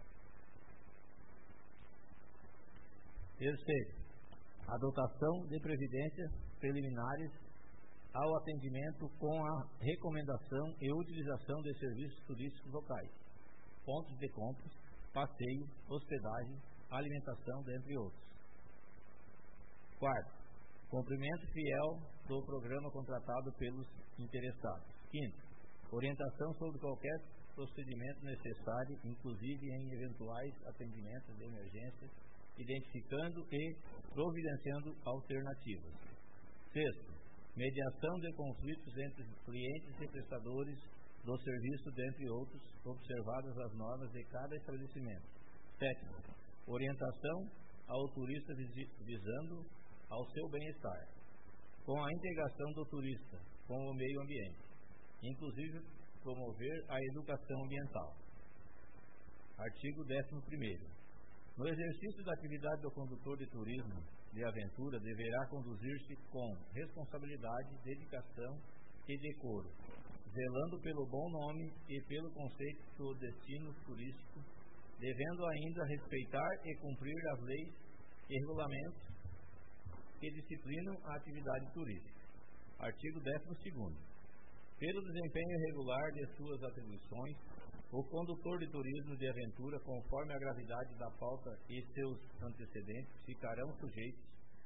Terceiro, adotação de previdências preliminares ao atendimento com a recomendação e utilização de serviços turísticos locais, pontos de compras, passeio, hospedagem, alimentação, dentre outros. Quarto, cumprimento fiel do programa contratado pelos interessados. Quinto, orientação sobre qualquer procedimento necessário, inclusive em eventuais atendimentos de emergência, identificando e providenciando alternativas. Sexto, mediação de conflitos entre clientes e prestadores do serviço, dentre outros, observadas as normas de cada estabelecimento. Sétimo, orientação ao turista visando ao seu bem-estar, com a integração do turista com o meio ambiente, inclusive promover a educação ambiental. Artigo décimo primeiro. No exercício da atividade do condutor de turismo de aventura, deverá conduzir-se com responsabilidade, dedicação e decoro, zelando pelo bom nome e pelo conceito do destino turístico, devendo ainda respeitar e cumprir as leis e regulamentos que disciplinam a atividade turística. Artigo décimo segundo. Pelo desempenho regular de suas atribuições, o condutor de turismo de aventura, conforme a gravidade da falta e seus antecedentes, ficarão sujeitos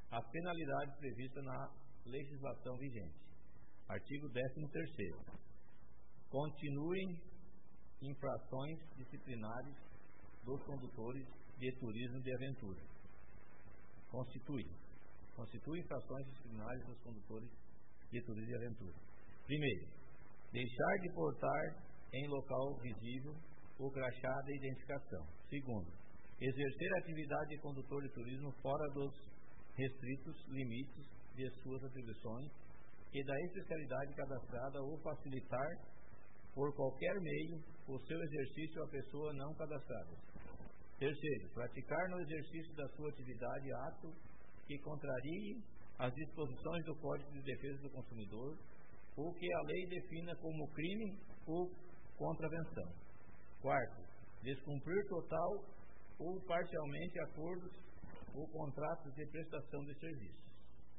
as penalidades previstas na legislação vigente. Artigo décimo terceiro. Continuem infrações disciplinares dos condutores de turismo de aventura. Constitui. Constitui infrações disciplinares dos condutores de turismo de aventura. Primeiro, deixar de portar em local visível o crachá de identificação. Segundo, exercer a atividade de condutor de turismo fora dos restritos limites de suas atribuições e da especialidade cadastrada ou facilitar por qualquer meio o seu exercício a pessoa não cadastrada. Terceiro, praticar no exercício da sua atividade ato que contrarie as disposições do Código de Defesa do Consumidor ou que a lei defina como crime ou contravenção. Quarto, descumprir total ou parcialmente acordos ou contratos de prestação de serviços.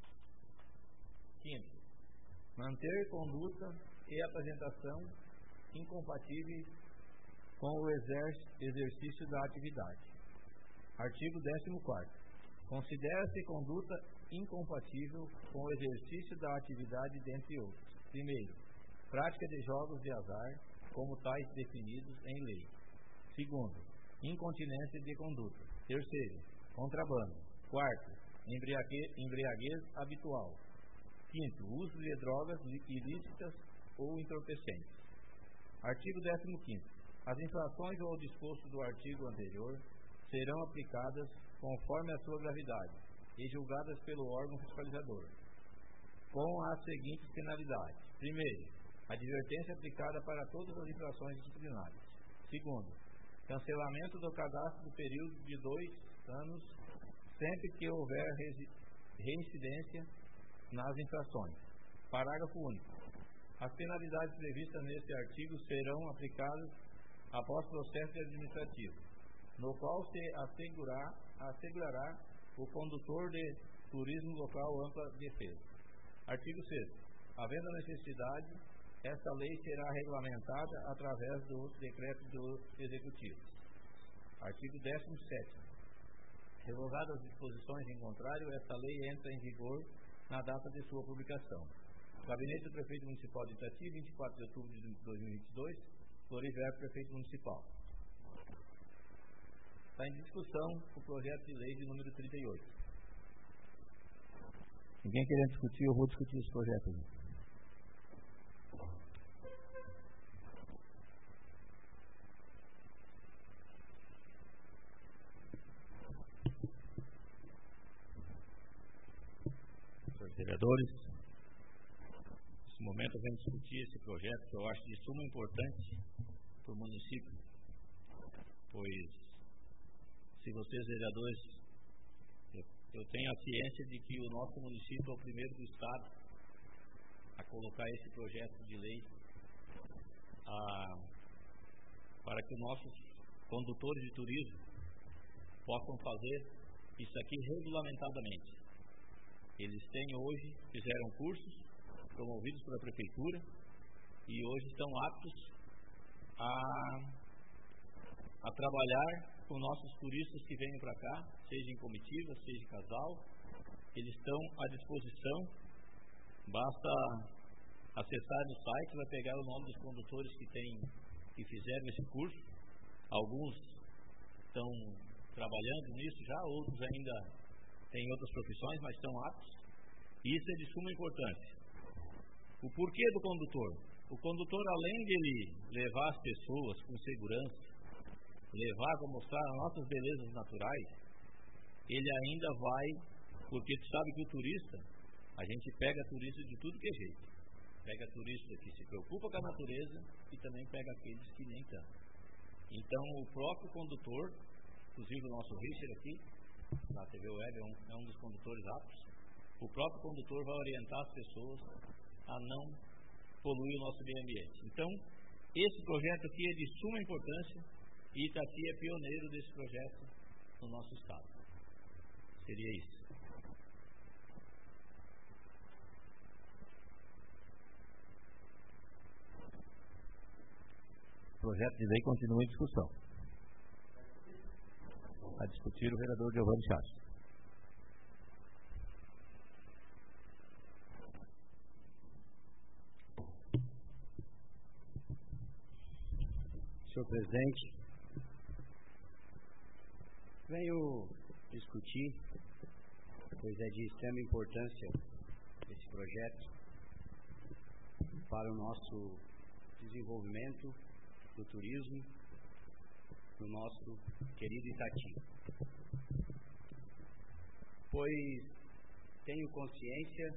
Quinto, manter conduta e apresentação incompatíveis com o exercício da atividade. Artigo décimo quarto. Considera-se conduta incompatível com o exercício da atividade, dentre outros. Primeiro, prática de jogos de azar, como tais definidos em lei. Segundo, incontinência de conduta. Terceiro, contrabando. Quarto, embriaguez, embriaguez habitual. Quinto, uso de drogas ilícitas ou entorpecentes. Artigo décimo quinto. As infrações ao disposto do artigo anterior serão aplicadas conforme a sua gravidade e julgadas pelo órgão fiscalizador, com as seguintes penalidades. Primeiro, advertência aplicada para todas as infrações disciplinares. Segundo, cancelamento do cadastro do período de dois anos, sempre que houver reincidência nas infrações. Parágrafo único. As penalidades previstas neste artigo serão aplicadas após processo administrativo, no qual se assegurar, assegurará o condutor de turismo local ampla defesa. Artigo sexto. Havendo necessidade, esta lei será regulamentada através do decreto do Executivo. Artigo décimo sétimo. Revogadas as disposições em contrário, esta lei entra em vigor na data de sua publicação. Gabinete do Prefeito Municipal de Itati, vinte e quatro de outubro de dois mil e vinte e dois, Floriverbo, Prefeito Municipal. Está em discussão o projeto de lei de número trinta e oito. Ninguém querendo discutir, eu vou discutir esse projeto aqui. Senhores vereadores, nesse momento eu venho discutir esse projeto que eu acho de suma importância para o município, pois se vocês vereadores, eu, eu tenho a ciência de que o nosso município é o primeiro do estado a colocar esse projeto de lei a, para que os nossos condutores de turismo possam fazer isso aqui regulamentadamente. Eles têm hoje, fizeram cursos promovidos pela prefeitura e hoje estão aptos a, a trabalhar com nossos turistas que venham para cá, seja em comitiva, seja em casal. Eles estão à disposição, basta acessar no site, vai pegar o nome dos condutores que, tem, que fizeram esse curso. Alguns estão trabalhando nisso já, outros ainda têm outras profissões, mas estão aptos. E isso é de suma importância. O porquê do condutor? O condutor, além de ele levar as pessoas com segurança, levar para mostrar as nossas belezas naturais, ele ainda vai, porque tu sabe que o turista, a gente pega turista de tudo que é jeito. Pega turista que se preocupa com a natureza e também pega aqueles que nem tanto. Então o próprio condutor, inclusive o nosso Richard aqui, na T V Web, é um, é um dos condutores aptos, o próprio condutor vai orientar as pessoas a não poluir o nosso meio ambiente. Então, esse projeto aqui é de suma importância e Itati é pioneiro desse projeto no nosso estado. Seria isso. O projeto de lei continua em discussão. A discutir o vereador Giovanni Chaves. Senhor Presidente, venho discutir, pois é de extrema importância esse projeto para o nosso desenvolvimento do turismo no nosso querido Itati. Pois tenho consciência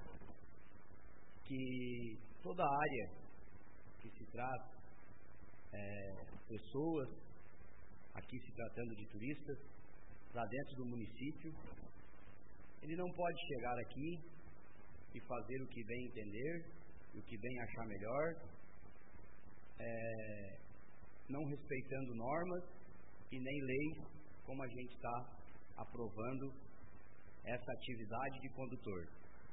que toda a área que se trata, é, pessoas, aqui se tratando de turistas, lá dentro do município, ele não pode chegar aqui e fazer o que bem entender, o que bem achar melhor, é, não respeitando normas e nem leis, como a gente está aprovando essa atividade de condutor.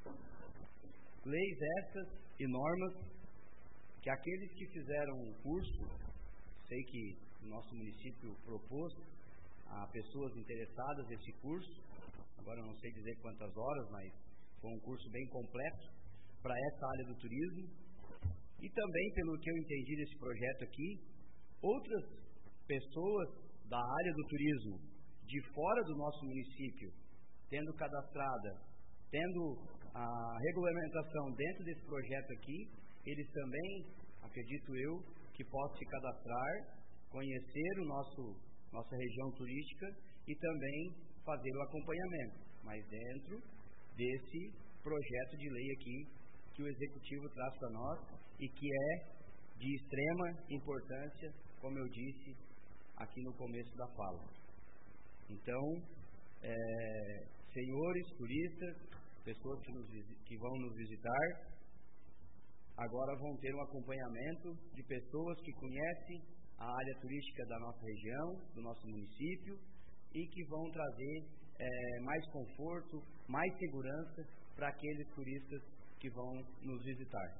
Leis essas e normas que aqueles que fizeram o curso, sei que o nosso município propôs a pessoas interessadas nesse curso, agora não sei dizer quantas horas, mas foi um curso bem completo para essa área do turismo. E também, pelo que eu entendi desse projeto aqui, outras pessoas da área do turismo de fora do nosso município, tendo cadastrada, tendo a regulamentação dentro desse projeto aqui, eles também, acredito eu, que possam se cadastrar, conhecer o nosso, nossa região turística e também fazer o acompanhamento, mas dentro desse projeto de lei aqui que o Executivo traz para nós e que é de extrema importância, como eu disse aqui no começo da fala. Então, é, senhores turistas, pessoas que, nos, que vão nos visitar, agora vão ter um acompanhamento de pessoas que conhecem a área turística da nossa região, do nosso município, e que vão trazer é, mais conforto, mais segurança para aqueles turistas que vão nos visitar.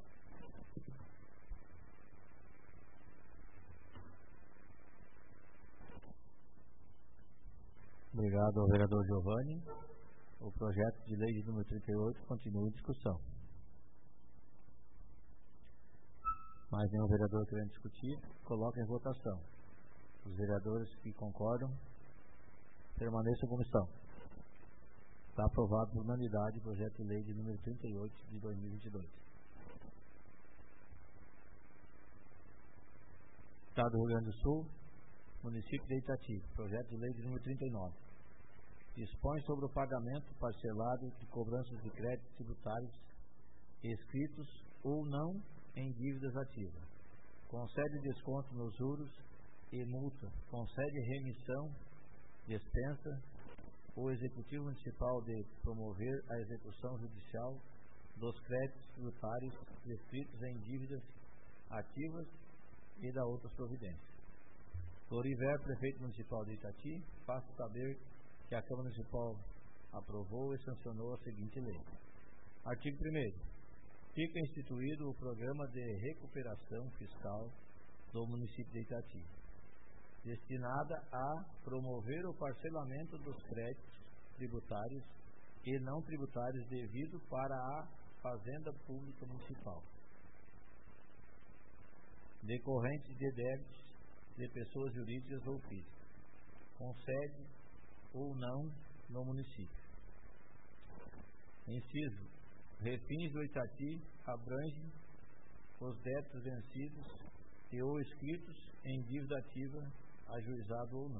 Obrigado ao vereador Giovanni. O projeto de lei de número trinta e oito continua em discussão. Mais nenhum vereador querendo discutir, coloca em votação. Os vereadores que concordam, permaneçam como estão. Está aprovado por unanimidade o projeto de lei de número trinta e oito de dois mil e vinte e dois. Estado do Rio Grande do Sul, município de Itati, projeto de lei de número trinta e nove. Dispõe sobre o pagamento parcelado de cobranças de créditos tributários escritos ou não em dívidas ativas. Concede desconto nos juros e multa. Concede remissão, dispensa o Executivo Municipal de promover a execução judicial dos créditos tributários escritos em dívidas ativas e da outras providências. Floriver, prefeito municipal de Itati, faço saber que a Câmara Municipal aprovou e sancionou a seguinte lei. Artigo primeiro. Fica instituído o Programa de Recuperação Fiscal do município de Itati, destinada a promover o parcelamento dos créditos tributários e não tributários devido para a Fazenda Pública Municipal, decorrentes de débitos de pessoas jurídicas ou físicas, com sede ou não no município. Inciso: Refins do Itati abrange os débitos vencidos e ou escritos em dívida ativa, ajuizado ou não.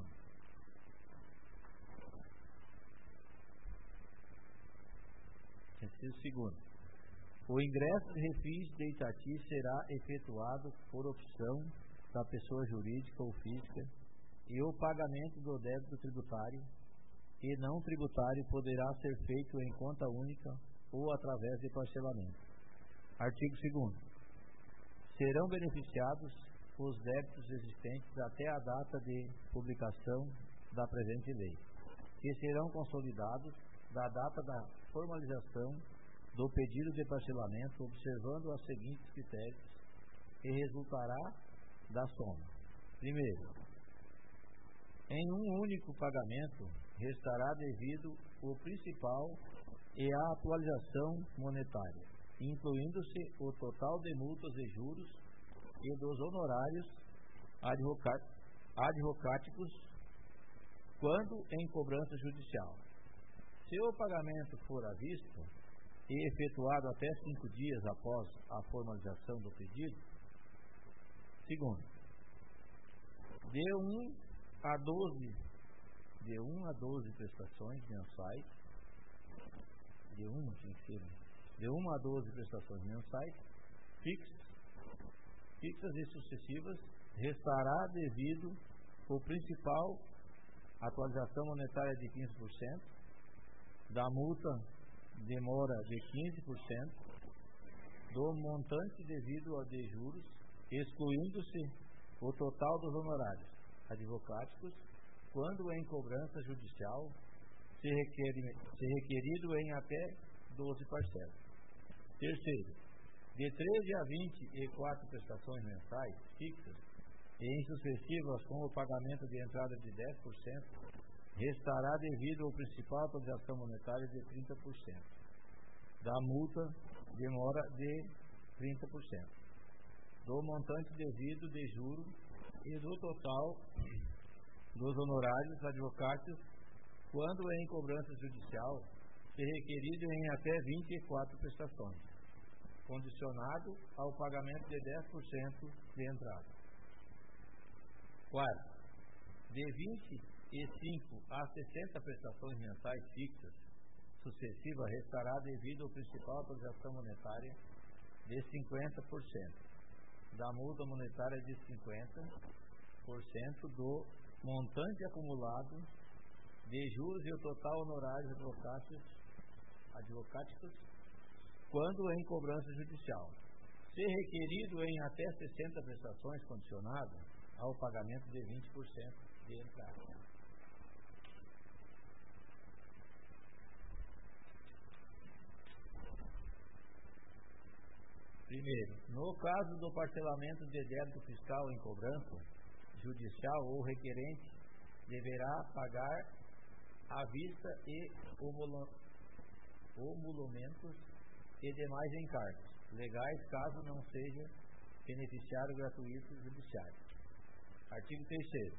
Inciso segundo: o ingresso de refis de Itati será efetuado por opção da pessoa jurídica ou física e o pagamento do débito tributário e não tributário poderá ser feito em conta única ou através de parcelamento. Artigo segundo. Serão beneficiados os débitos existentes até a data de publicação da presente lei, que serão consolidados da data da formalização do pedido de parcelamento, observando os seguintes critérios, que resultará da soma. Primeiro, em um único pagamento restará devido o principal e a atualização monetária, incluindo-se o total de multas e juros e dos honorários advocáticos quando em cobrança judicial. Se o pagamento for à vista e efetuado até cinco dias após a formalização do pedido. Segundo, de um a doze de um a doze prestações mensais, de um, de um a doze prestações mensais fixas, fixas e sucessivas, restará devido o principal atualização monetária de quinze por cento, da multa demora de quinze por cento, do montante devido ao de juros, excluindo-se o total dos honorários advocáticos, quando em cobrança judicial, se, requer, se requerido em até doze parcelas. Terceiro, de treze a vinte e quatro prestações mensais fixas e em sucessivas com o pagamento de entrada de dez por cento, restará devido ao principal atualização monetária de trinta por cento, da multa demora de trinta por cento, do montante devido de juros e do total dos honorários advocáticos quando em cobrança judicial, se requerido em até vinte e quatro prestações, condicionado ao pagamento de dez por cento de entrada. Quarto, de vinte e cinco a sessenta prestações mensais fixas sucessiva restará devido ao principal atualização monetária de cinquenta por cento, da multa monetária de cinquenta por cento do montante acumulado de juros e o total honorários advocáticos, advocáticos quando em cobrança judicial, se requerido em até sessenta prestações condicionado ao pagamento de vinte por cento de entrada. Primeiro, no caso do parcelamento de débito fiscal em cobrança judicial, o requerente deverá pagar à vista e emolumentos e demais encargos legais, caso não seja beneficiário gratuito judiciário. Artigo terceiro.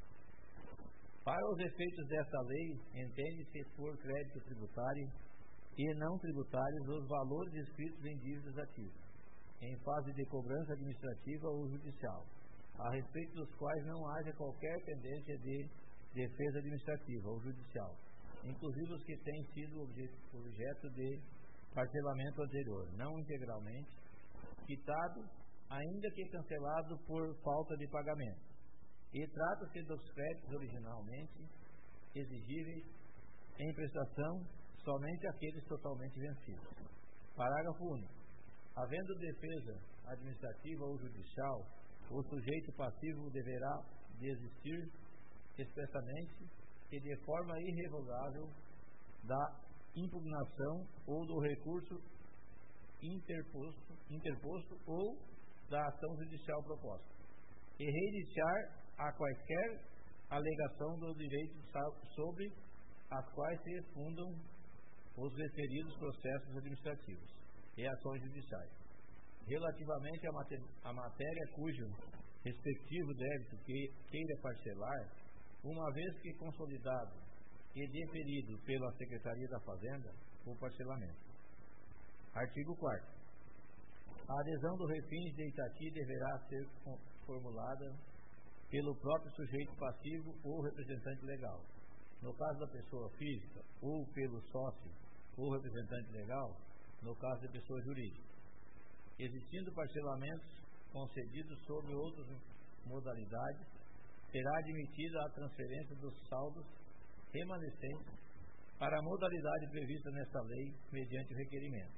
Para os efeitos desta lei, entende-se por crédito tributário e não tributários os valores inscritos em dívidas ativas, em fase de cobrança administrativa ou judicial, a respeito dos quais não haja qualquer pendência de defesa administrativa ou judicial, inclusive os que têm sido objeto de parcelamento anterior, não integralmente quitado, ainda que cancelado por falta de pagamento. E trata-se dos créditos originalmente exigíveis em prestação somente aqueles totalmente vencidos. Parágrafo único. Havendo defesa administrativa ou judicial, o sujeito passivo deverá desistir expressamente e de forma irrevogável da impugnação ou do recurso interposto, interposto ou da ação judicial proposta, e reiniciar a quaisquer alegação do direito sobre as quais se fundam os referidos processos administrativos e ações judiciais, relativamente à matéria, à matéria cujo respectivo débito que queira parcelar, uma vez que consolidado e deferido pela Secretaria da Fazenda o parcelamento. Artigo quarto. A adesão do refins de Itati deverá ser formulada pelo próprio sujeito passivo ou representante legal. No caso da pessoa física, ou pelo sócio ou representante legal, no caso da pessoa jurídica. Existindo parcelamentos concedidos sobre outras modalidades, será admitida a transferência dos saldos remanescentes para a modalidade prevista nesta lei mediante o requerimento.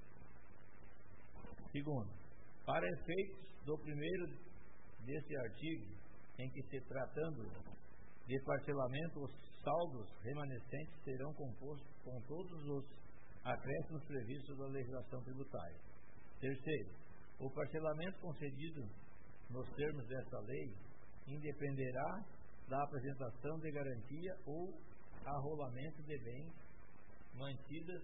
Segundo, para efeitos do primeiro deste artigo, em que se tratando de parcelamento, os saldos remanescentes serão compostos com todos os acréscimos previstos da legislação tributária. Terceiro, o parcelamento concedido nos termos desta lei independerá da apresentação de garantia ou arrolamento de bens mantidas,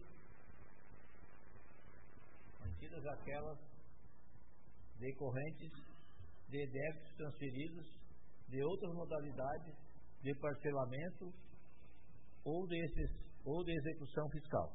mantidas aquelas decorrentes de débitos transferidos de outras modalidades de parcelamento ou de, ou de execução fiscal.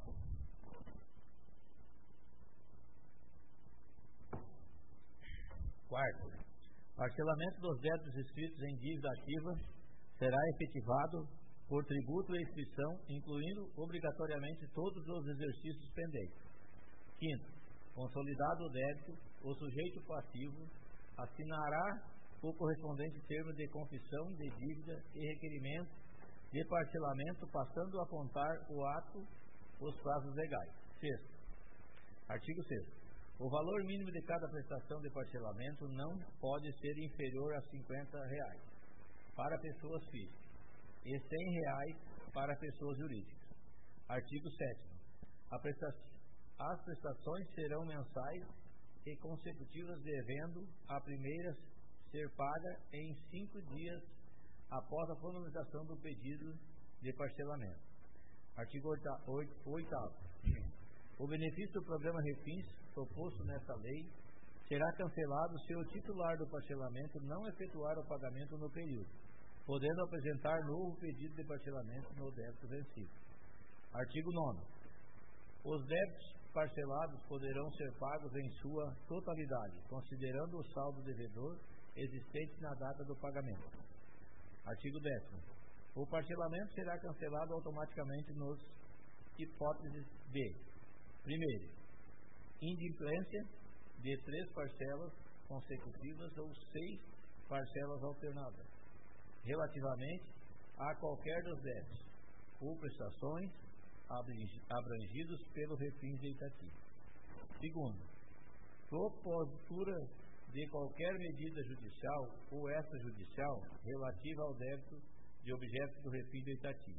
Quarto, parcelamento dos débitos inscritos em dívida ativa será efetivado por tributo e inscrição, incluindo obrigatoriamente todos os exercícios pendentes. Quinto, consolidado o débito, o sujeito passivo assinará o correspondente termo de confissão de dívida e requerimento de parcelamento, passando a apontar o ato os prazos legais. Sexto, artigo sexto. O valor mínimo de cada prestação de parcelamento não pode ser inferior a cinquenta reais para pessoas físicas e cem reais para pessoas jurídicas. Artigo sétimo. A prestação, as prestações serão mensais e consecutivas, devendo a primeira ser paga em cinco dias após a formalização do pedido de parcelamento. Artigo oitavo. O benefício do programa Refins, proposto nesta lei, será cancelado se o titular do parcelamento não efetuar o pagamento no período, podendo apresentar novo pedido de parcelamento no débito vencido. Artigo nono. Os débitos parcelados poderão ser pagos em sua totalidade, considerando o saldo devedor existente na data do pagamento. Artigo décimo. O parcelamento será cancelado automaticamente nos hipóteses de: primeiro, inadimplência de três parcelas consecutivas ou seis parcelas alternadas, relativamente a qualquer dos débitos ou prestações abrangidos pelo Refins de Itati. Segundo, propositura de qualquer medida judicial ou extrajudicial relativa ao débito de objeto do Refins de Itati.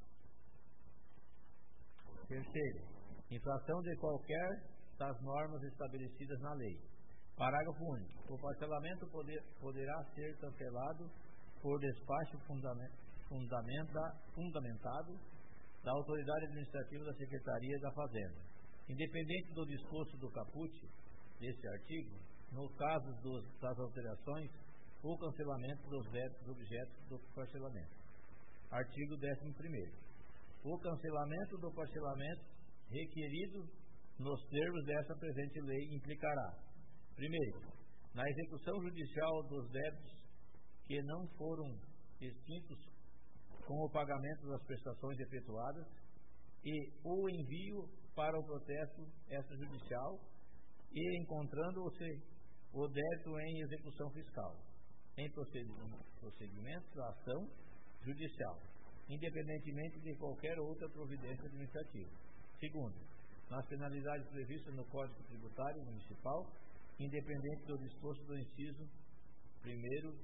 Terceiro, infração de qualquer das normas estabelecidas na lei. Parágrafo único. O parcelamento poder, poderá ser cancelado por despacho fundamenta, fundamenta, fundamentado da autoridade administrativa da Secretaria da Fazenda. Independente do disposto do caput desse artigo, no caso dos, das alterações ou cancelamento dos débitos objetos do parcelamento. Artigo décimo primeiro. O cancelamento do parcelamento requerido nos termos dessa presente lei implicará: primeiro, na execução judicial dos débitos que não foram extintos com o pagamento das prestações efetuadas e o envio para o processo extrajudicial e encontrando-se o débito em execução fiscal, em procedimento da ação judicial, independentemente de qualquer outra providência administrativa. Segundo, nas penalidades previstas no Código Tributário Municipal, independente do disposto do inciso primeiro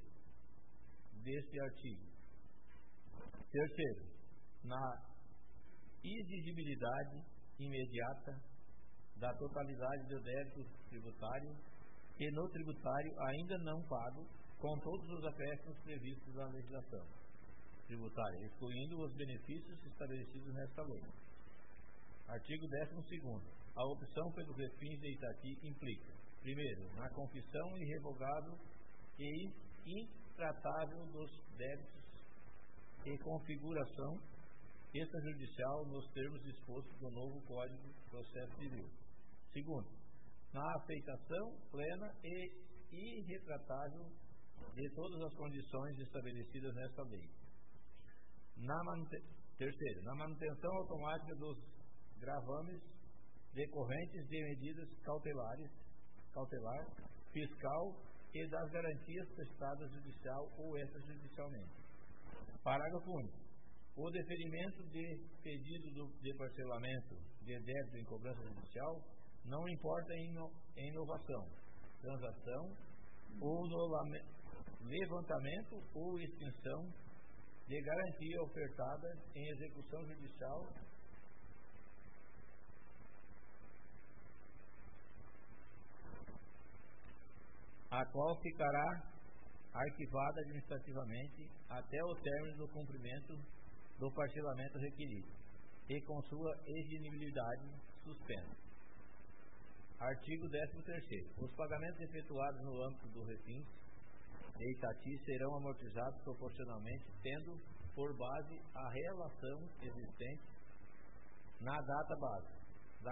deste artigo. Terceiro, na exigibilidade imediata da totalidade do débito tributário e no tributário ainda não pago, com todos os acréscimos previstos na legislação tributária, excluindo os benefícios estabelecidos nesta lei. Artigo décimo segundo. A opção pelo Refins de Itati implica: primeiro, na confissão irrevogável e intratável dos débitos e configuração extrajudicial nos termos dispostos do novo Código de Processo Civil. Segundo, na aceitação plena e irretratável de todas as condições estabelecidas nesta lei. Na manute... Terceiro, na manutenção automática dos gravames decorrentes de medidas cautelares, cautelar, fiscal e das garantias prestadas judicial ou extrajudicialmente. Parágrafo único. O deferimento de pedido do, de parcelamento de débito em cobrança judicial não importa em, ino, em inovação, transação ou no levantamento ou extinção de garantia ofertada em execução judicial a qual ficará arquivada administrativamente até o término do cumprimento do parcelamento requerido e com sua exigibilidade suspensa. Artigo décimo terceiro. Os pagamentos efetuados no âmbito do Refins de Itati serão amortizados proporcionalmente, tendo por base a relação existente na data base da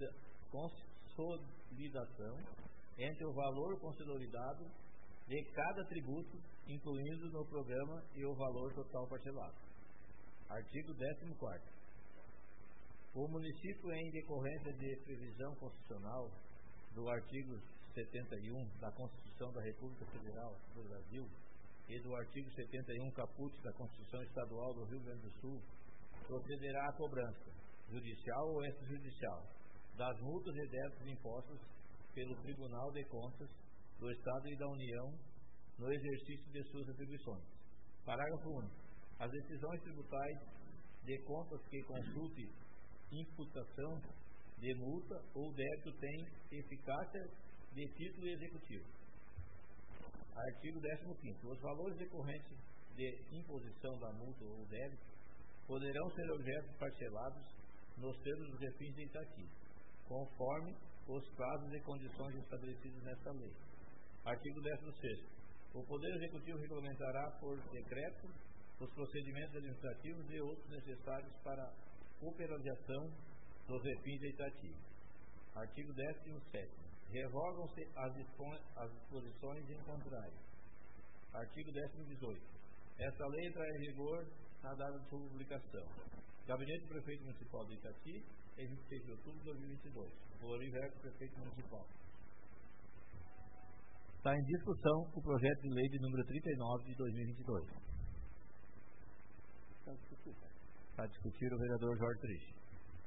consolidação entre o valor consolidado de cada tributo, incluindo no programa, e o valor total parcelado. Artigo décimo quarto. O município, em decorrência de previsão constitucional do artigo setenta e um da Constituição da República Federal do Brasil e do artigo setenta e um caput da Constituição Estadual do Rio Grande do Sul, procederá à cobrança, judicial ou extrajudicial, das multas e débitos impostos pelo Tribunal de Contas do Estado e da União no exercício de suas atribuições. Parágrafo único. As decisões tributárias de contas que consulte imputação de multa ou débito têm eficácia de título executivo. Artigo décimo quinto. Os valores decorrentes de imposição da multa ou débito poderão ser objetos parcelados nos termos dos refins de Itati, conforme os prazos e condições estabelecidos nesta lei. Artigo décimo sexto. O Poder Executivo regulamentará por decreto os procedimentos administrativos e outros necessários para a operação dos refins de Itati. Artigo décimo sétimo. Revogam-se as, as disposições em contrário. Artigo décimo dezoito. Esta lei entrará em vigor na data de sua publicação. Gabinete do Prefeito Municipal de Itati, em vinte e seis de outubro de dois mil e vinte e dois. Florim Verbo, Prefeito Municipal. Está em discussão o projeto de lei de número trinta e nove de dois mil e vinte e dois. Está a discutir. Está a discutir o vereador Jorge Triste.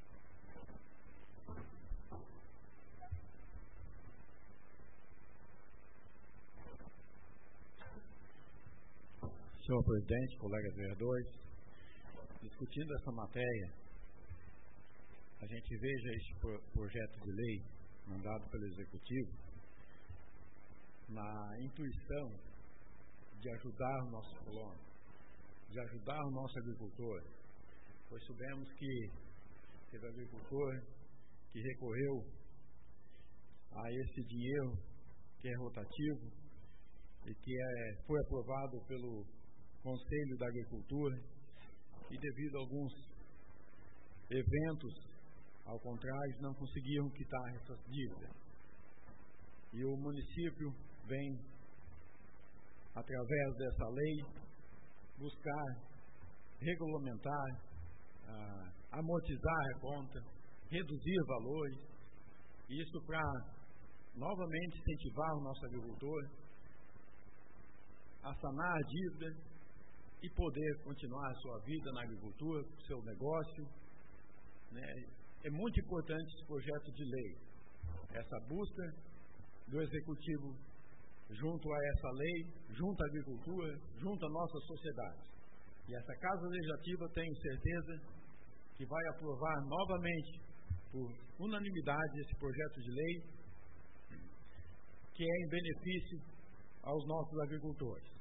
Senhor Presidente, colegas vereadores, discutindo essa matéria, a gente veja este projeto de lei mandado pelo Executivo na intuição de ajudar o nosso colono, de ajudar o nosso agricultor, pois soubemos que teve agricultor que recorreu a esse dinheiro que é rotativo e que é, foi aprovado pelo Conselho da Agricultura e devido a alguns eventos, ao contrário, não conseguiram quitar essas dívidas. E o município vem, através dessa lei, buscar regulamentar, ah, amortizar a conta, reduzir valores, isso para novamente incentivar o nosso agricultor a sanar a dívida e poder continuar a sua vida na agricultura, o seu negócio, né? É muito importante esse projeto de lei, essa busca do Executivo junto a essa lei, junto à agricultura, junto à nossa sociedade. E essa Casa Legislativa, tenho certeza, que vai aprovar novamente, por unanimidade, esse projeto de lei, que é em benefício aos nossos agricultores.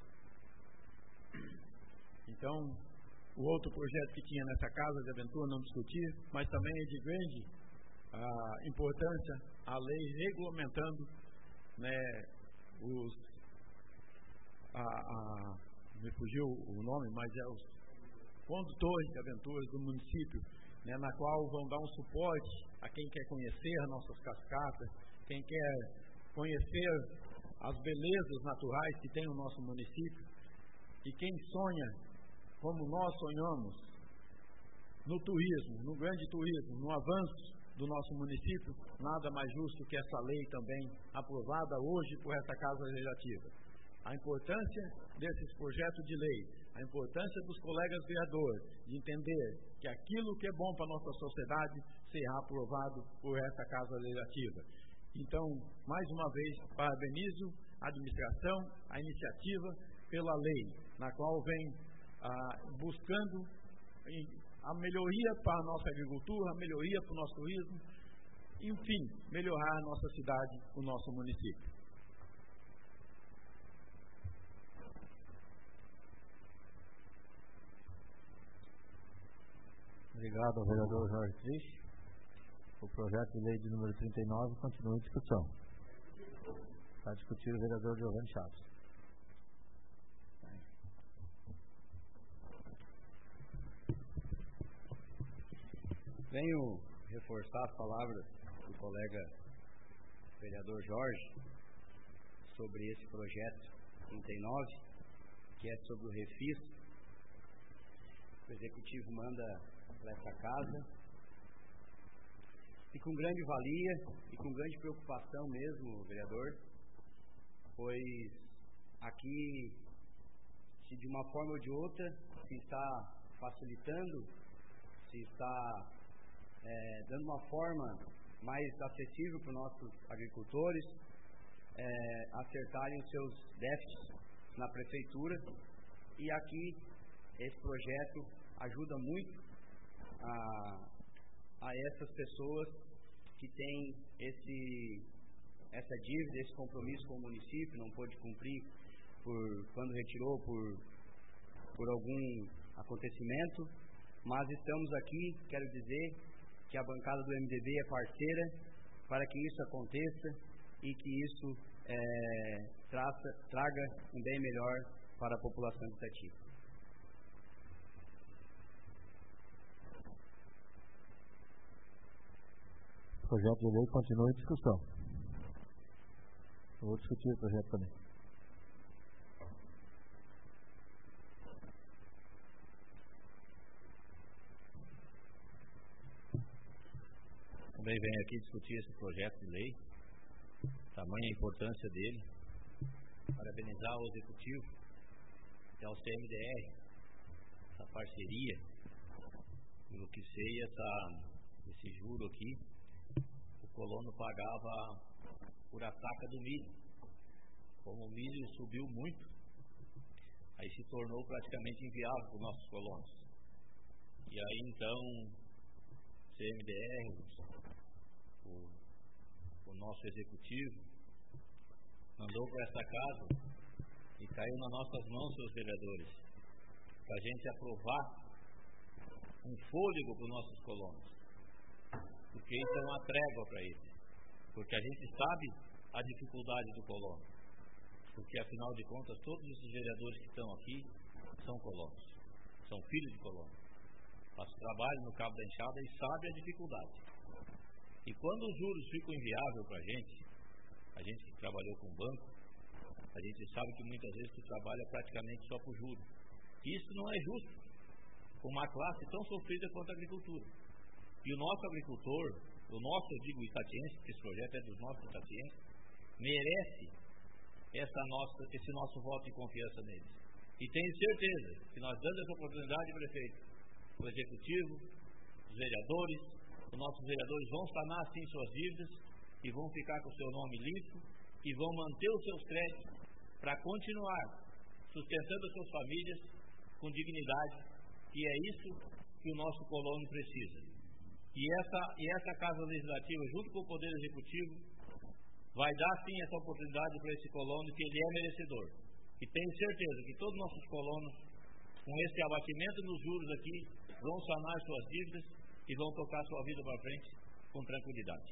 Então, o outro projeto que tinha nessa Casa de Aventura, não discutir, mas também é de grande ah, importância, a lei regulamentando, né, os, a, a, me fugiu o nome, mas é os condutores de aventuras do município, né, na qual vão dar um suporte a quem quer conhecer as nossas cascatas, quem quer conhecer as belezas naturais que tem o nosso município, e quem sonha como nós sonhamos no turismo, no grande turismo, no avanço do nosso município, nada mais justo que essa lei também aprovada hoje por essa Casa Legislativa. A importância desses projetos de lei, a importância dos colegas vereadores de entender que aquilo que é bom para a nossa sociedade será aprovado por essa Casa Legislativa. Então, mais uma vez, parabenizo a administração, a iniciativa pela lei, na qual vem Ah, buscando a melhoria para a nossa agricultura, a melhoria para o nosso turismo, enfim, melhorar a nossa cidade, o nosso município. Obrigado ao vereador Jorge Triste. O projeto de lei de número trinta e nove continua em discussão. Está discutindo o vereador Giovanni Chaves. venho reforçar as palavras do colega vereador Jorge sobre esse projeto trinta e nove, que é sobre o refis. O Executivo manda para essa casa e com grande valia e com grande preocupação mesmo, vereador, pois aqui, se de uma forma ou de outra se está facilitando, se está é, dando uma forma mais acessível para os nossos agricultores é, acertarem os seus déficits na prefeitura, e aqui esse projeto ajuda muito a, a essas pessoas que têm esse, essa dívida, esse compromisso com o município, não pôde cumprir por, quando retirou por, por algum acontecimento, mas estamos aqui, quero dizer que a bancada do M D B é parceira para que isso aconteça e que isso é, traça, traga um bem melhor para a população de Itati. O projeto de lei continua em discussão. Eu vou discutir o projeto também. Também venho aqui discutir esse projeto de lei, tamanha a importância dele, parabenizar o Executivo e ao C M D R, essa parceria, pelo que sei, essa, esse juro aqui, o colono pagava por a saca do milho. Como o milho subiu muito, aí se tornou praticamente inviável para os nossos colonos. E aí então, C M D R, o, o nosso executivo, mandou para essa casa e caiu nas nossas mãos, seus vereadores, para a gente aprovar um fôlego para os nossos colonos, porque isso é uma trégua para eles, porque a gente sabe a dificuldade do colono, porque afinal de contas todos esses vereadores que estão aqui são colonos, são filhos de colonos, fazem trabalho no cabo da enxada e sabem a dificuldade. E quando os juros ficam inviáveis para a gente, a gente que trabalhou com banco, a gente sabe que muitas vezes tu trabalha praticamente só por juros. E isso não é justo com uma classe tão sofrida quanto a agricultura. E o nosso agricultor, o nosso, eu digo itatiense, porque esse projeto é dos nossos itatienses, merece essa nossa, esse nosso voto de confiança neles. E tenho certeza que nós dando essa oportunidade, prefeito, o executivo, os vereadores, os nossos vereadores vão sanar sim suas dívidas e vão ficar com o seu nome limpo e vão manter os seus créditos para continuar sustentando as suas famílias com dignidade, que é isso que o nosso colono precisa. E essa, e essa Casa Legislativa, junto com o Poder Executivo, vai dar sim essa oportunidade para esse colono que ele é merecedor. E tenho certeza que todos os nossos colonos, com esse abatimento nos juros aqui, vão sanar suas dívidas e vão tocar sua vida para frente com tranquilidade.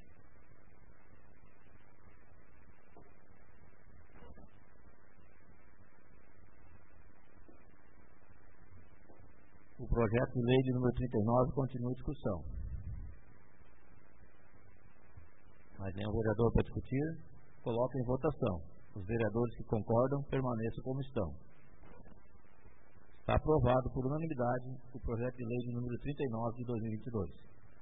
O projeto de lei de número trinta e nove continua em discussão. Mas nenhum vereador para discutir, coloca em votação. Os vereadores que concordam permaneçam como estão. Está aprovado por unanimidade o projeto de lei de número trinta e nove de dois mil e vinte e dois.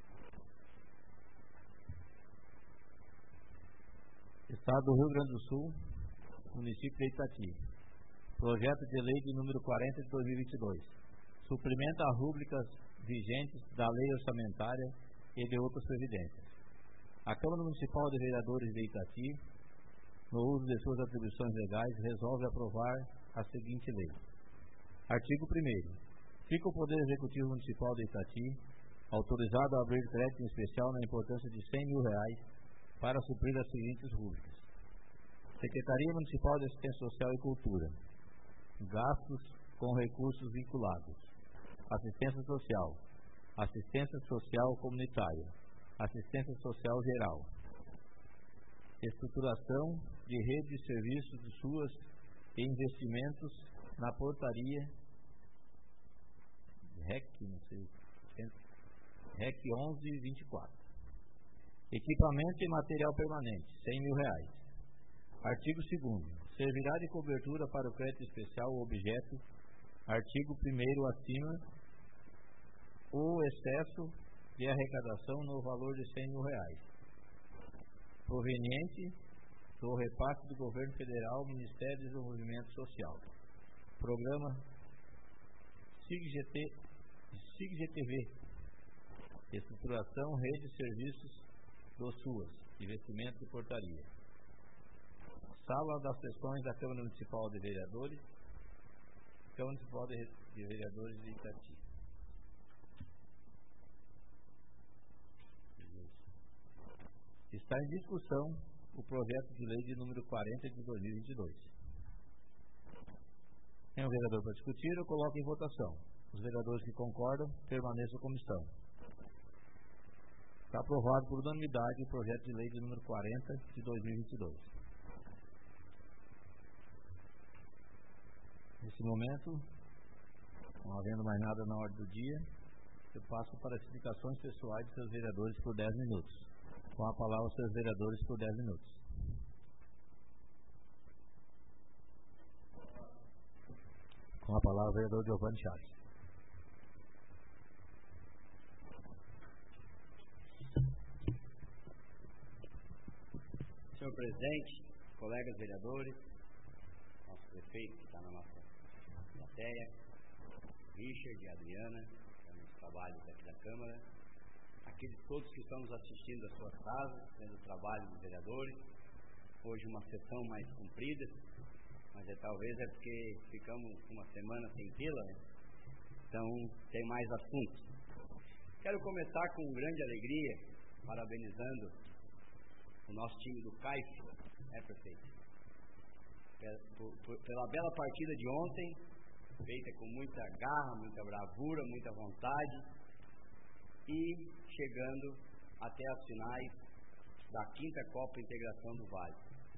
Estado do Rio Grande do Sul, município de Itati. Projeto de lei de número quarenta de dois mil e vinte e dois. Suplementa as rúbricas vigentes da lei orçamentária e de outras previdências. A Câmara Municipal de Vereadores de Itati, no uso de suas atribuições legais, resolve aprovar a seguinte lei. Artigo primeiro. Fica o Poder Executivo Municipal de Itati autorizado a abrir crédito em especial na importância de cem mil reais para suprir as seguintes rúbricas. Secretaria Municipal de Assistência Social e Cultura. Gastos com recursos vinculados. Assistência Social. Assistência Social Comunitária. Assistência Social Geral. Estruturação de rede de serviços de suas e investimentos na portaria R E C, não sei, R E C onze vinte e quatro. Equipamento e material permanente, cem mil reais. Artigo segundo. Servirá de cobertura para o crédito especial o objeto, artigo primeiro acima, o excesso de arrecadação no valor de cem mil reais, proveniente do repasse do Governo Federal, Ministério do Desenvolvimento Social. Programa S I G T V, estruturação, rede de serviços do SUAS, investimento e portaria. Sala das sessões da Câmara Municipal de Vereadores, Câmara Municipal de, de Vereadores de Itati. Está em discussão o projeto de lei de número quarenta de dois mil e vinte e dois. Tem um vereador para discutir, eu coloco em votação. Os vereadores que concordam, permaneçam como estão. Está aprovado por unanimidade o projeto de lei de número quarenta de dois mil e vinte e dois. Nesse momento, não havendo mais nada na ordem do dia, eu passo para as explicações pessoais dos seus vereadores por dez minutos. Com a palavra aos seus vereadores por dez minutos. Com a palavra o vereador Giovanni Chaves. Senhor presidente, colegas vereadores, nosso prefeito que está na nossa plateia, Richard e Adriana, nos trabalhos aqui da Câmara, aqueles todos que estão nos assistindo das suas casas, vendo o trabalho dos vereadores. Hoje uma sessão mais comprida, mas é, talvez é porque ficamos uma semana sem fila, né? Então tem mais assuntos. Quero começar com grande alegria, parabenizando o nosso time do C A I F, né, prefeito? Pela, por, pela bela partida de ontem, feita com muita garra, muita bravura, muita vontade, e chegando até as finais da quinta Copa Integração do Vale.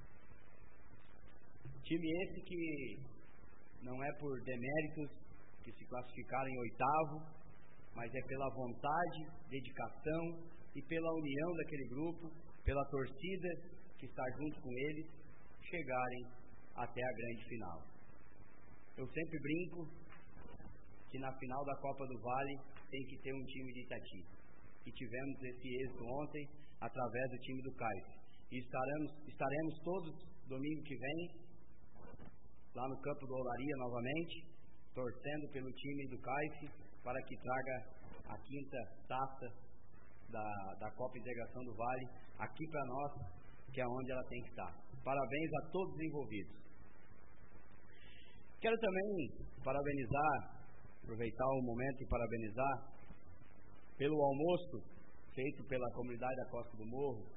Time esse que não é por deméritos que se classificaram em oitavo, mas é pela vontade, dedicação e pela união daquele grupo, pela torcida que está junto com eles, chegarem até a grande final. Eu sempre brinco que na final da Copa do Vale tem que ter um time de Itati. E tivemos esse êxito ontem através do time do C A I F. E estaremos, estaremos todos domingo que vem lá no campo do Olaria novamente, torcendo pelo time do C A I F para que traga a quinta taça da, da Copa Integração do Vale aqui para nós, que é onde ela tem que estar. Parabéns a todos os envolvidos. Quero também parabenizar, aproveitar o momento e parabenizar pelo almoço feito pela comunidade da Costa do Morro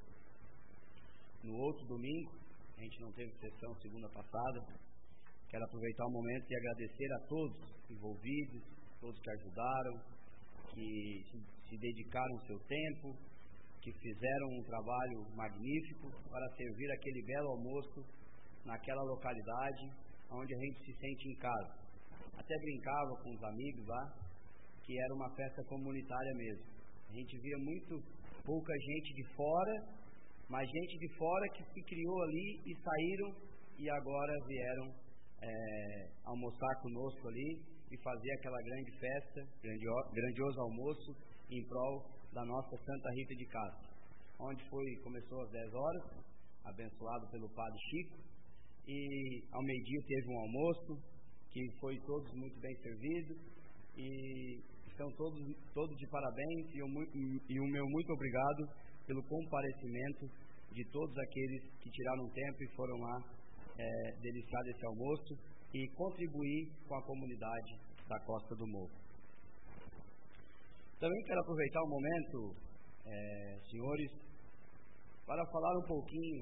no outro domingo. A gente não teve sessão segunda passada. Quero aproveitar o momento e agradecer a todos envolvidos, todos que ajudaram, que se dedicaram o seu tempo, que fizeram um trabalho magnífico para servir aquele belo almoço naquela localidade onde a gente se sente em casa. Até brincava com os amigos lá que era uma festa comunitária mesmo. A gente via muito pouca gente de fora, mas gente de fora que se criou ali e saíram e agora vieram é, almoçar conosco ali e fazer aquela grande festa, grandio, grandioso almoço em prol da nossa Santa Rita de Castro, onde foi, começou às dez horas, abençoado pelo Padre Chico, e ao meio-dia teve um almoço que foi todos muito bem servidos, e estão todos, todos de parabéns, e, eu, e o meu muito obrigado pelo comparecimento de todos aqueles que tiraram tempo e foram lá é, deliciar desse almoço e contribuir com a comunidade da Costa do Morro. Também quero aproveitar o momento, é, senhores, para falar um pouquinho,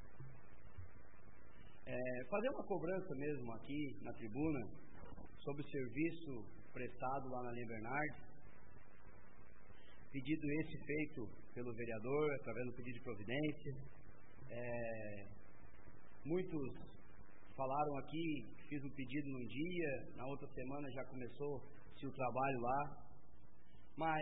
é, fazer uma cobrança mesmo aqui na tribuna sobre o serviço prestado lá na Linha Bernardes, pedido esse feito pelo vereador através do pedido de providência. É, muitos falaram aqui, fiz um pedido num dia, na outra semana já começou-se o trabalho lá, mas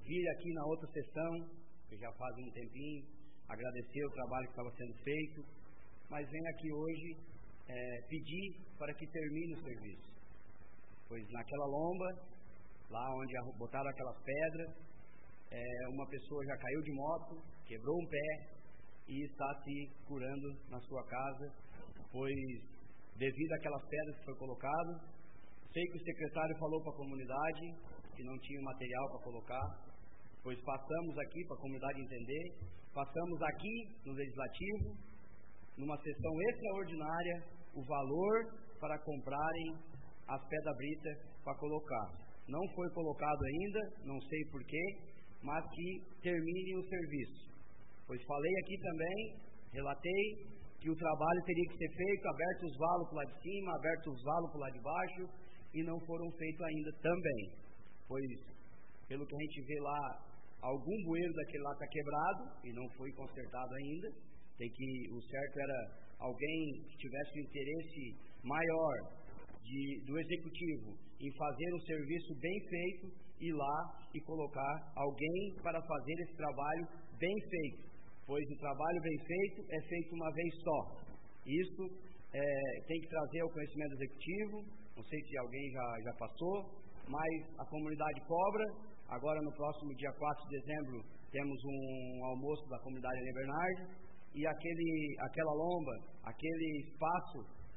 vir aqui na outra sessão, que já faz um tempinho, agradecer o trabalho que estava sendo feito, mas venho aqui hoje é, pedir para que termine o serviço, pois naquela lomba, lá onde botaram aquelas pedras, é, uma pessoa já caiu de moto, quebrou um pé e está se curando na sua casa, pois devido àquelas pedras que foi colocado, sei que o secretário falou para a comunidade que não tinha material para colocar, pois passamos aqui para a comunidade entender, passamos aqui no Legislativo, numa sessão extraordinária, o valor para comprarem as pedra-brita para colocar. Não foi colocado ainda, não sei porquê, mas que termine o serviço. Pois falei aqui também, relatei que o trabalho teria que ser feito, aberto os valos para lá de cima, aberto os valos para lá de baixo, e não foram feitos ainda também. Pois, pelo que a gente vê lá, algum bueiro daquele lá está quebrado e não foi consertado ainda. Tem que, o certo era alguém que tivesse um interesse maior de, do executivo em fazer um serviço bem feito, ir lá e colocar alguém para fazer esse trabalho bem feito, pois o trabalho bem feito é feito uma vez só. Isso é, tem que trazer ao conhecimento executivo, não sei se alguém já, já passou, mas a comunidade cobra. Agora no próximo dia quatro de dezembro temos um almoço da comunidade Ana Bernardo, e aquele, aquela lomba, aquele espaço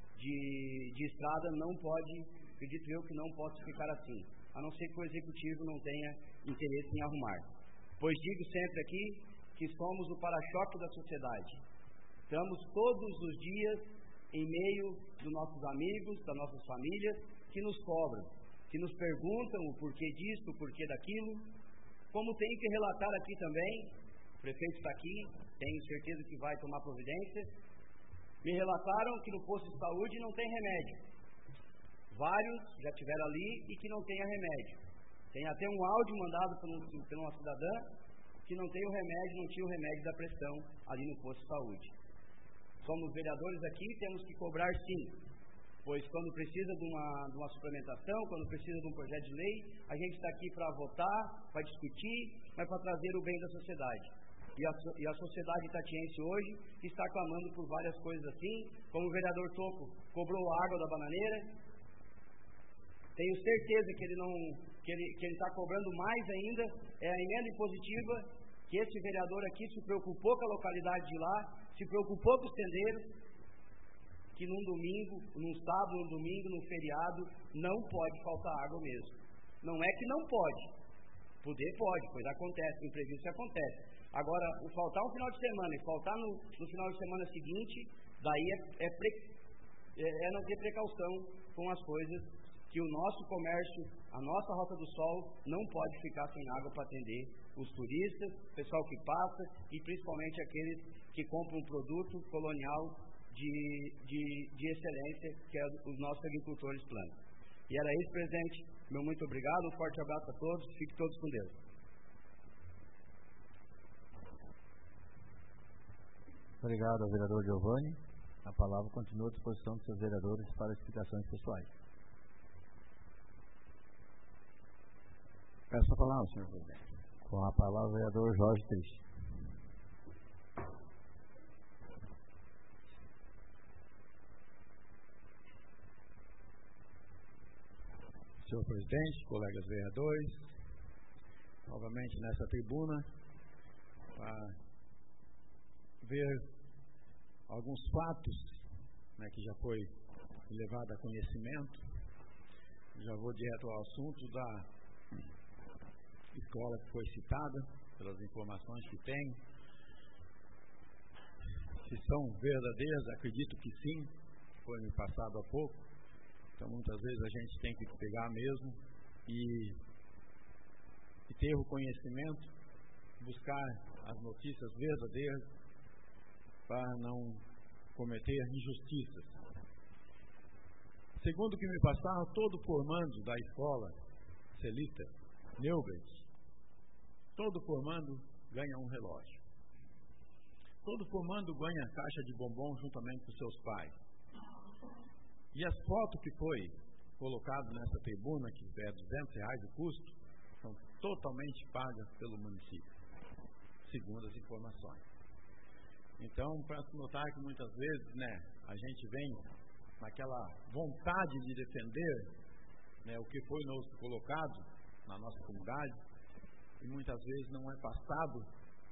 de, de estrada não pode, acredito eu que não possa ficar assim, a não ser que o executivo não tenha interesse em arrumar. Pois digo sempre aqui que somos o para-choque da sociedade. Estamos todos os dias em meio dos nossos amigos, das nossas famílias, que nos cobram, que nos perguntam o porquê disso, o porquê daquilo. Como tenho que relatar aqui também, o prefeito está aqui, tenho certeza que vai tomar providência, me relataram que no posto de saúde não tem remédio. Vários já tiveram ali e que não tem remédio. Tem até um áudio mandado por, um, por uma cidadã que não tem o remédio, não tinha o remédio da pressão ali no posto de saúde. Somos vereadores aqui, temos que cobrar sim, pois quando precisa de uma, de uma suplementação, quando precisa de um projeto de lei, a gente está aqui para votar, para discutir, mas para trazer o bem da sociedade. E a, e a sociedade itatiense hoje está clamando por várias coisas assim, como o vereador Toco cobrou a água da bananeira. Tenho certeza que ele não, que ele que ele está cobrando mais ainda, é a emenda impositiva, que esse vereador aqui se preocupou com a localidade de lá, se preocupou com os tendeiros, que num domingo, num sábado, num domingo, num feriado, não pode faltar água mesmo. Não é que não pode, poder pode, pois acontece, imprevisto acontece. Agora, o faltar um final de semana e faltar no, no final de semana seguinte, daí é, é, pre, é, é não ter precaução com as coisas, que o nosso comércio, a nossa Rota do Sol, não pode ficar sem água para atender os turistas, o pessoal que passa e principalmente aqueles que compram um produto colonial de, de, de excelência, que é os nossos agricultores plantam. E era isso, presidente. Meu muito obrigado, um forte abraço a todos, fiquem todos com Deus. Obrigado ao vereador Giovanni. A palavra continua à disposição dos seus vereadores para explicações pessoais. Peço a palavra, senhor presidente. Com a palavra o vereador Jorge Triste. Senhor presidente, colegas vereadores, novamente nessa tribuna, para ver alguns fatos, né, que já foi levado a conhecimento. Já vou direto ao assunto da escola que foi citada, pelas informações que tenho. Se são verdadeiras, acredito que sim, foi me passado há pouco. Então muitas vezes a gente tem que pegar mesmo e, e ter o conhecimento, buscar as notícias verdadeiras para não cometer injustiças. Segundo o que me passaram, todo formando da escola Celita Neubert, todo formando ganha um relógio. Todo formando ganha caixa de bombom juntamente com seus pais. E as fotos que foi colocado nessa tribuna, que é duzentos reais o custo, são totalmente pagas pelo município, segundo as informações. Então, para se notar que muitas vezes, né, a gente vem naquela vontade de defender, né, o que foi nos colocado na nossa comunidade, e muitas vezes não é passado,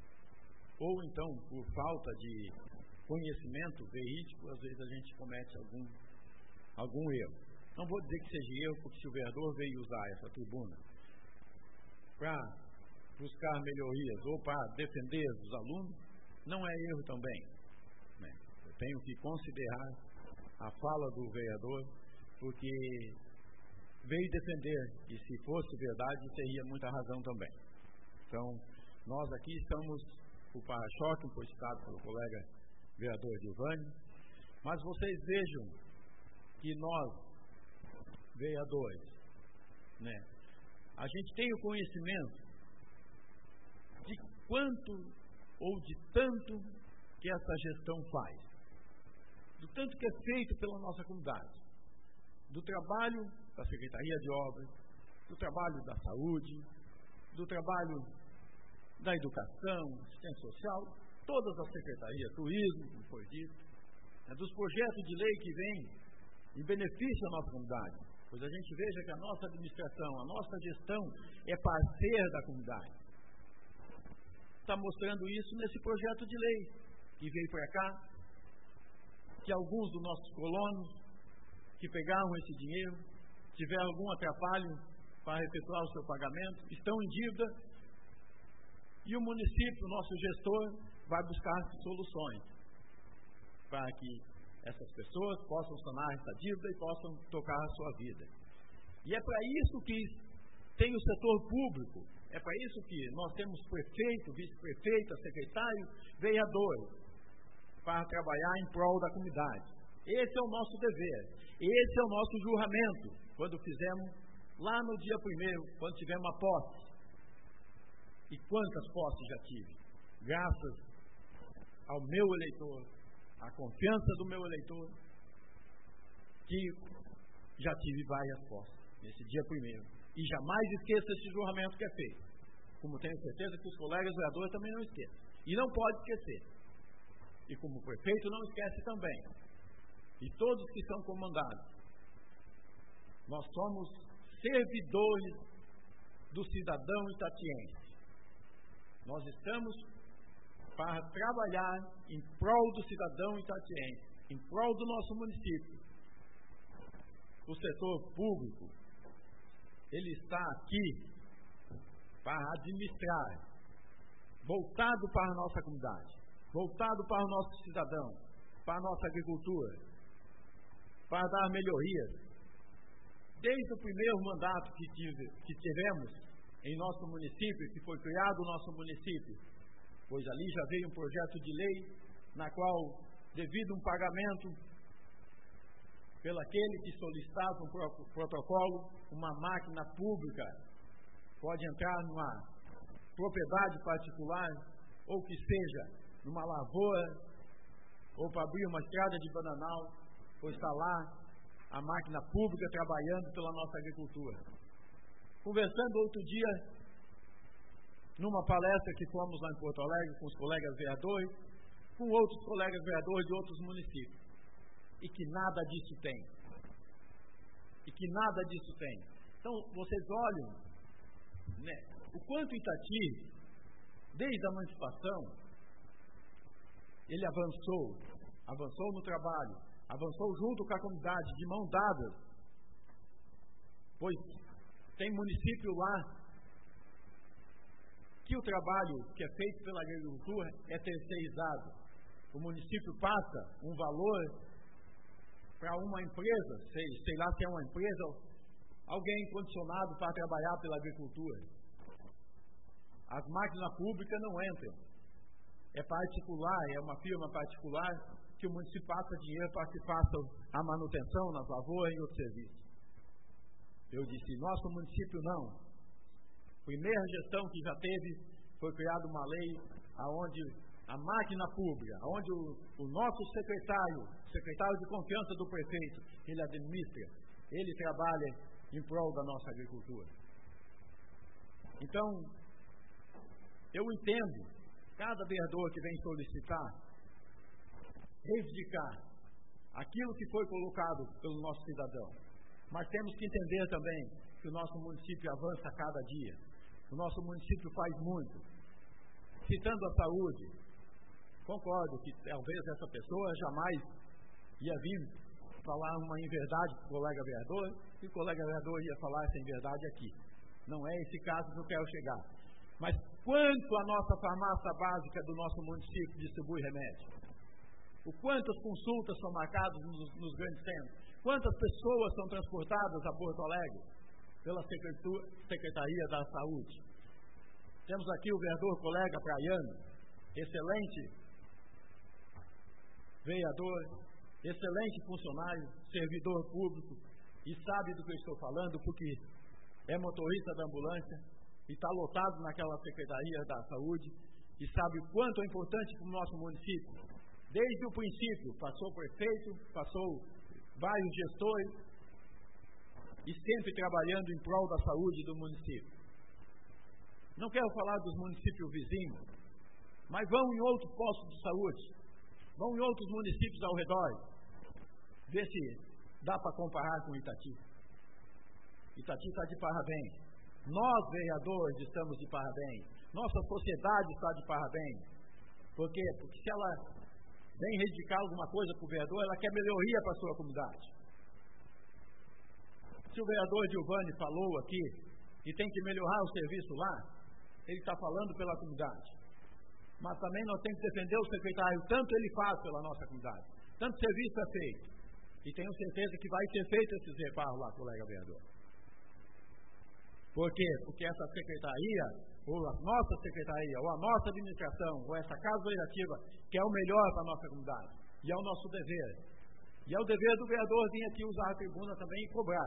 ou então por falta de conhecimento verídico, às vezes a gente comete algum, algum erro. Não vou dizer que seja erro, porque se o vereador veio usar essa tribuna para buscar melhorias ou para defender os alunos, não é erro também, né? Eu tenho que considerar a fala do vereador, porque veio defender, e se fosse verdade, teria muita razão também. Então, nós aqui estamos, o para-choque foi citado pelo colega vereador Giovanni, mas vocês vejam que nós, vereadores, né, a gente tem o conhecimento de quanto ou de tanto que essa gestão faz, do tanto que é feito pela nossa comunidade, do trabalho da Secretaria de Obras, do trabalho da Saúde, do trabalho da Educação, Assistência Social, todas as secretarias, Turismo, como foi dito, né, dos projetos de lei que vêm em benefício da nossa comunidade, pois a gente veja que a nossa administração, a nossa gestão é parceira da comunidade. Está mostrando isso nesse projeto de lei que veio para cá, que alguns dos nossos colonos que pegaram esse dinheiro, tiveram algum atrapalho para efetuar o seu pagamento, estão em dívida, e o município, o nosso gestor, vai buscar soluções para que essas pessoas possam sanar essa dívida e possam tocar a sua vida. E é para isso que tem o setor público, é para isso que nós temos prefeito, vice-prefeito, secretário, vereadores, para trabalhar em prol da comunidade. Esse é o nosso dever, esse é o nosso juramento, quando fizemos lá no dia primeiro, quando tivemos a posse. E quantas posses já tive? Graças ao meu eleitor, à confiança do meu eleitor, que já tive várias posses nesse dia primeiro. E jamais esqueça esse juramento que é feito, como tenho certeza que os colegas vereadores também não esquecem. E não pode esquecer. E como o prefeito não esquece também. E todos que são comandados. Nós somos servidores do cidadão itatiense. Nós estamos para trabalhar em prol do cidadão itatiense, em prol do nosso município. O setor público, ele está aqui para administrar, voltado para a nossa comunidade, voltado para o nosso cidadão, para a nossa agricultura, para dar melhorias. Desde o primeiro mandato que, tive, que tivemos em nosso município, que foi criado o nosso município, pois ali já veio um projeto de lei na qual, devido a um pagamento pelo aquele que solicitava um protocolo, uma máquina pública pode entrar numa propriedade particular, ou que seja numa lavoura, ou para abrir uma estrada de bananal, pois está lá a máquina pública trabalhando pela nossa agricultura. Conversando outro dia, numa palestra que fomos lá em Porto Alegre com os colegas vereadores, com outros colegas vereadores de outros municípios, e que nada disso tem. E que nada disso tem. Então, vocês olham, né, o quanto Itati, desde a emancipação, ele avançou, avançou no trabalho, avançou junto com a comunidade, de mão dadas, pois tem município lá que o trabalho que é feito pela agricultura é terceirizado. O município passa um valor para uma empresa, sei, sei lá se é uma empresa, alguém condicionado para trabalhar pela agricultura. As máquinas públicas não entram. É particular, é uma firma particular que o município passa dinheiro para que faça a manutenção nas lavouras e outros serviços. Eu disse, nosso município não. Primeira gestão que já teve, foi criada uma lei aonde a máquina pública, onde o, o nosso secretário, secretário de confiança do prefeito, ele administra, ele trabalha em prol da nossa agricultura. Então, eu entendo cada vereador que vem solicitar, reivindicar aquilo que foi colocado pelo nosso cidadão. Mas temos que entender também que o nosso município avança a cada dia. O nosso município faz muito. Citando a saúde, concordo que talvez essa pessoa jamais ia vir falar uma inverdade para o colega vereador, e o colega vereador ia falar essa inverdade aqui. Não é esse caso que eu quero chegar. Mas quanto a nossa farmácia básica do nosso município distribui remédio? O quantas consultas são marcadas nos, nos grandes centros? Quantas pessoas são transportadas a Porto Alegre pela Secretaria da Saúde? Temos aqui o vereador colega Praiano, excelente vereador, excelente funcionário, servidor público, e sabe do que eu estou falando, porque é motorista da ambulância e está lotado naquela Secretaria da Saúde, e sabe o quanto é importante para o nosso município. Desde o princípio, passou o prefeito, passou vários gestores, e sempre trabalhando em prol da saúde do município. Não quero falar dos municípios vizinhos, mas vão em outros postos de saúde, vão em outros municípios ao redor, ver se dá para comparar com Itati. Itati está de parabéns. Nós, vereadores, estamos de parabéns. Nossa sociedade está de parabéns. Por quê? Porque se ela vem reivindicar alguma coisa para o vereador, ela quer melhoria para a sua comunidade. Se o vereador Giovanni falou aqui e tem que melhorar o serviço lá, ele está falando pela comunidade. Mas também nós temos que defender o secretário, tanto ele faz pela nossa comunidade, tanto serviço é feito. E tenho certeza que vai ser feito esses reparos lá, colega vereador. Por quê? Porque essa secretaria, ou a nossa secretaria, ou a nossa administração, ou essa casa legislativa, quer o melhor para a nossa comunidade. E é o nosso dever. E é o dever do vereador vir aqui usar a tribuna também e cobrar.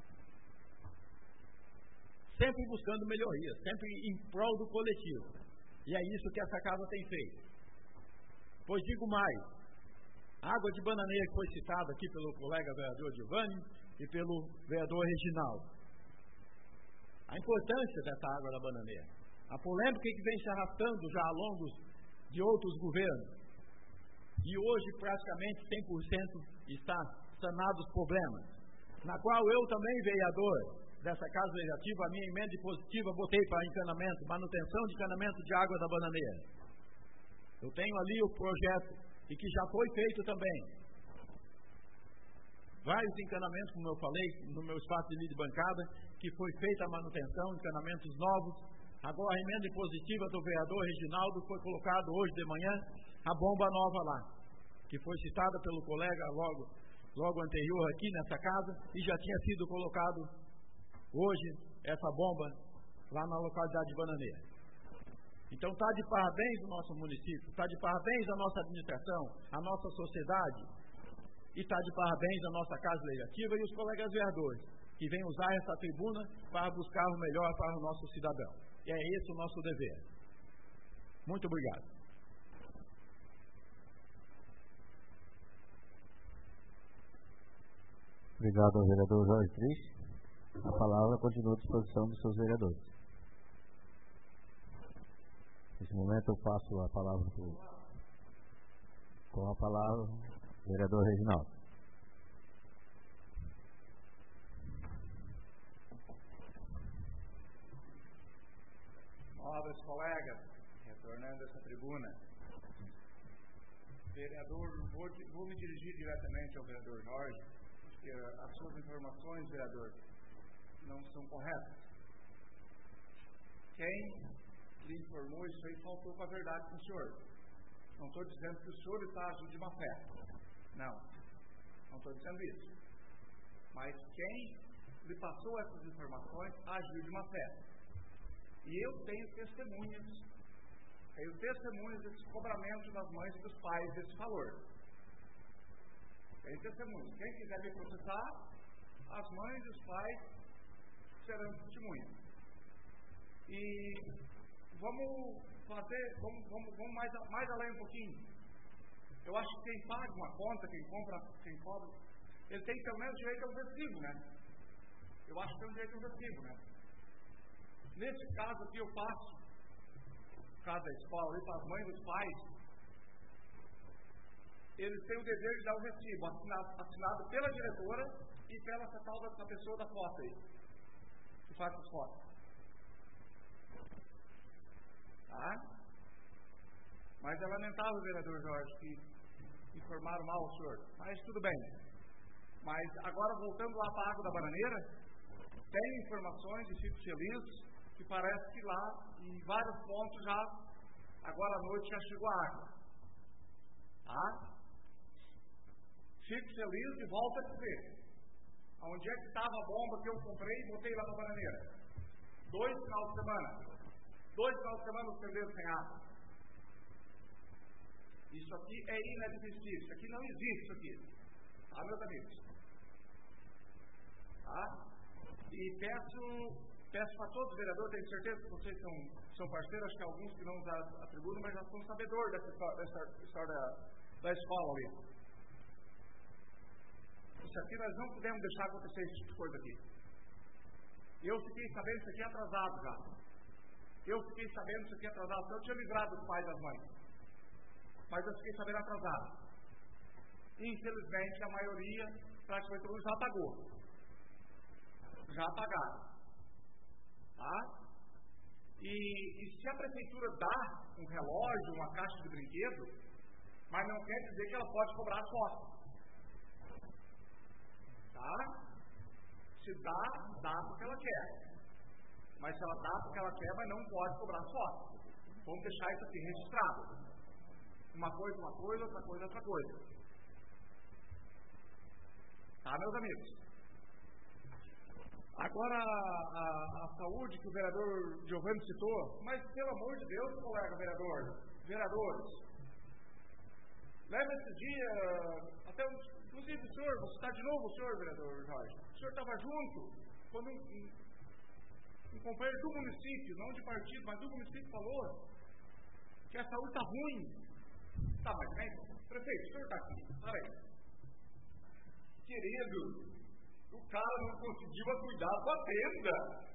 Sempre buscando melhoria, sempre em prol do coletivo. E é isso que essa casa tem feito. Pois digo mais, a água de bananeira que foi citada aqui pelo colega vereador Giovanni e pelo vereador Reginaldo. A importância dessa água da bananeira. A polêmica que vem se arrastando já ao longo de outros governos. E hoje praticamente cem por cento está sanado os problemas. Na qual eu também, vereador dessa casa legislativa, a minha emenda positiva botei para encanamento, manutenção de encanamento de água da bananeira. Eu tenho ali o projeto e que já foi feito também. Vários encanamentos, como eu falei, no meu espaço de líder de bancada, que foi feita a manutenção, encanamentos novos. Agora a emenda positiva do vereador Reginaldo foi colocado hoje de manhã, a bomba nova lá, que foi citada pelo colega logo, logo anterior aqui nessa casa, e já tinha sido colocado hoje essa bomba lá na localidade de Bananeira. Então está de parabéns o nosso município, está de parabéns a nossa administração, a nossa sociedade, e está de parabéns a nossa casa legislativa e os colegas vereadores, que vêm usar essa tribuna para buscar o melhor para o nosso cidadão. E é esse o nosso dever. Muito obrigado. Obrigado ao vereador Jorge Triste. A palavra continua à disposição dos seus vereadores. Nesse momento eu passo a palavra pro, com a palavra o vereador Reginaldo. Nobres colegas, retornando a essa tribuna, vereador, vou, vou me dirigir diretamente ao vereador Jorge, porque as suas informações, vereador, não são corretas. Quem lhe informou isso aí faltou com a verdade com o senhor. Não estou dizendo que o senhor está agindo de má fé. Não, não estou dizendo isso. Mas quem lhe passou essas informações agiu de má fé. E eu tenho testemunhas, tenho testemunhas desse cobramento das mães e dos pais desse valor. Tenho testemunhas. Quem quiser me processar, as mães e os pais serão testemunhas. E vamos fazer, vamos, vamos, vamos mais, mais além um pouquinho. Eu acho que quem paga uma conta, quem compra, quem cobra, ele tem pelo menos direito a um recibo, né? Eu acho que tem um direito a um recibo, né? Nesse caso aqui eu passo, no caso da escola, para as mães dos pais, eles têm o dever de dar o recibo assinado, assinado pela diretora e pela essa tal dessa pessoa da foto aí, que faz as fotos. Tá? Mas é lamentável, vereador Jorge, que informaram mal o senhor. Mas tudo bem. Mas agora, voltando lá para a Água da Bananeira, tem informações e fico feliz que parece que lá, em vários pontos já, agora à noite já chegou a água. Tá? Fico feliz e volto a dizer. Onde é que estava a bomba que eu comprei e botei lá na Bananeira? Dois finais de semana. Dois finais de semana os perdeu sem água. Isso aqui é inadmissível. Isso aqui não existe, isso aqui. Tá, meus amigos? Tá? E peço, peço para todos os vereadores, tenho certeza que vocês são, são parceiros, acho que alguns que não usam a tribuna, mas já são sabedores dessa história, dessa história da, da escola ali. Isso aqui nós não podemos deixar acontecer esse tipo de coisa aqui. Eu fiquei sabendo isso aqui atrasado já. Eu fiquei sabendo isso aqui atrasado. Eu tinha livrado os pais das mães. Mas eu fiquei sabendo atrasado. Infelizmente, a maioria, praticamente todo mundo já pagou. Já pagaram. Tá? E, e se a prefeitura dá um relógio, uma caixa de brinquedo, mas não quer dizer que ela pode cobrar as fotos. Tá? Se dá, dá porque ela quer. Mas se ela dá porque ela quer, mas não pode cobrar as fotos. Vamos deixar isso aqui registrado. Uma coisa, uma coisa, outra coisa, outra coisa. Tá, meus amigos? Agora, a, a, a saúde que o vereador Giovanni citou, mas pelo amor de Deus, colega vereador, vereadores, leva esse dia, até, inclusive o senhor, você está de novo o senhor, vereador Jorge, o senhor estava junto, quando um, um, um companheiro do município, não de partido, mas do município falou que a saúde está ruim. Tá, mas vem, prefeito, o senhor está aqui, olha aí. Querido, o cara não conseguiu cuidar da tenda.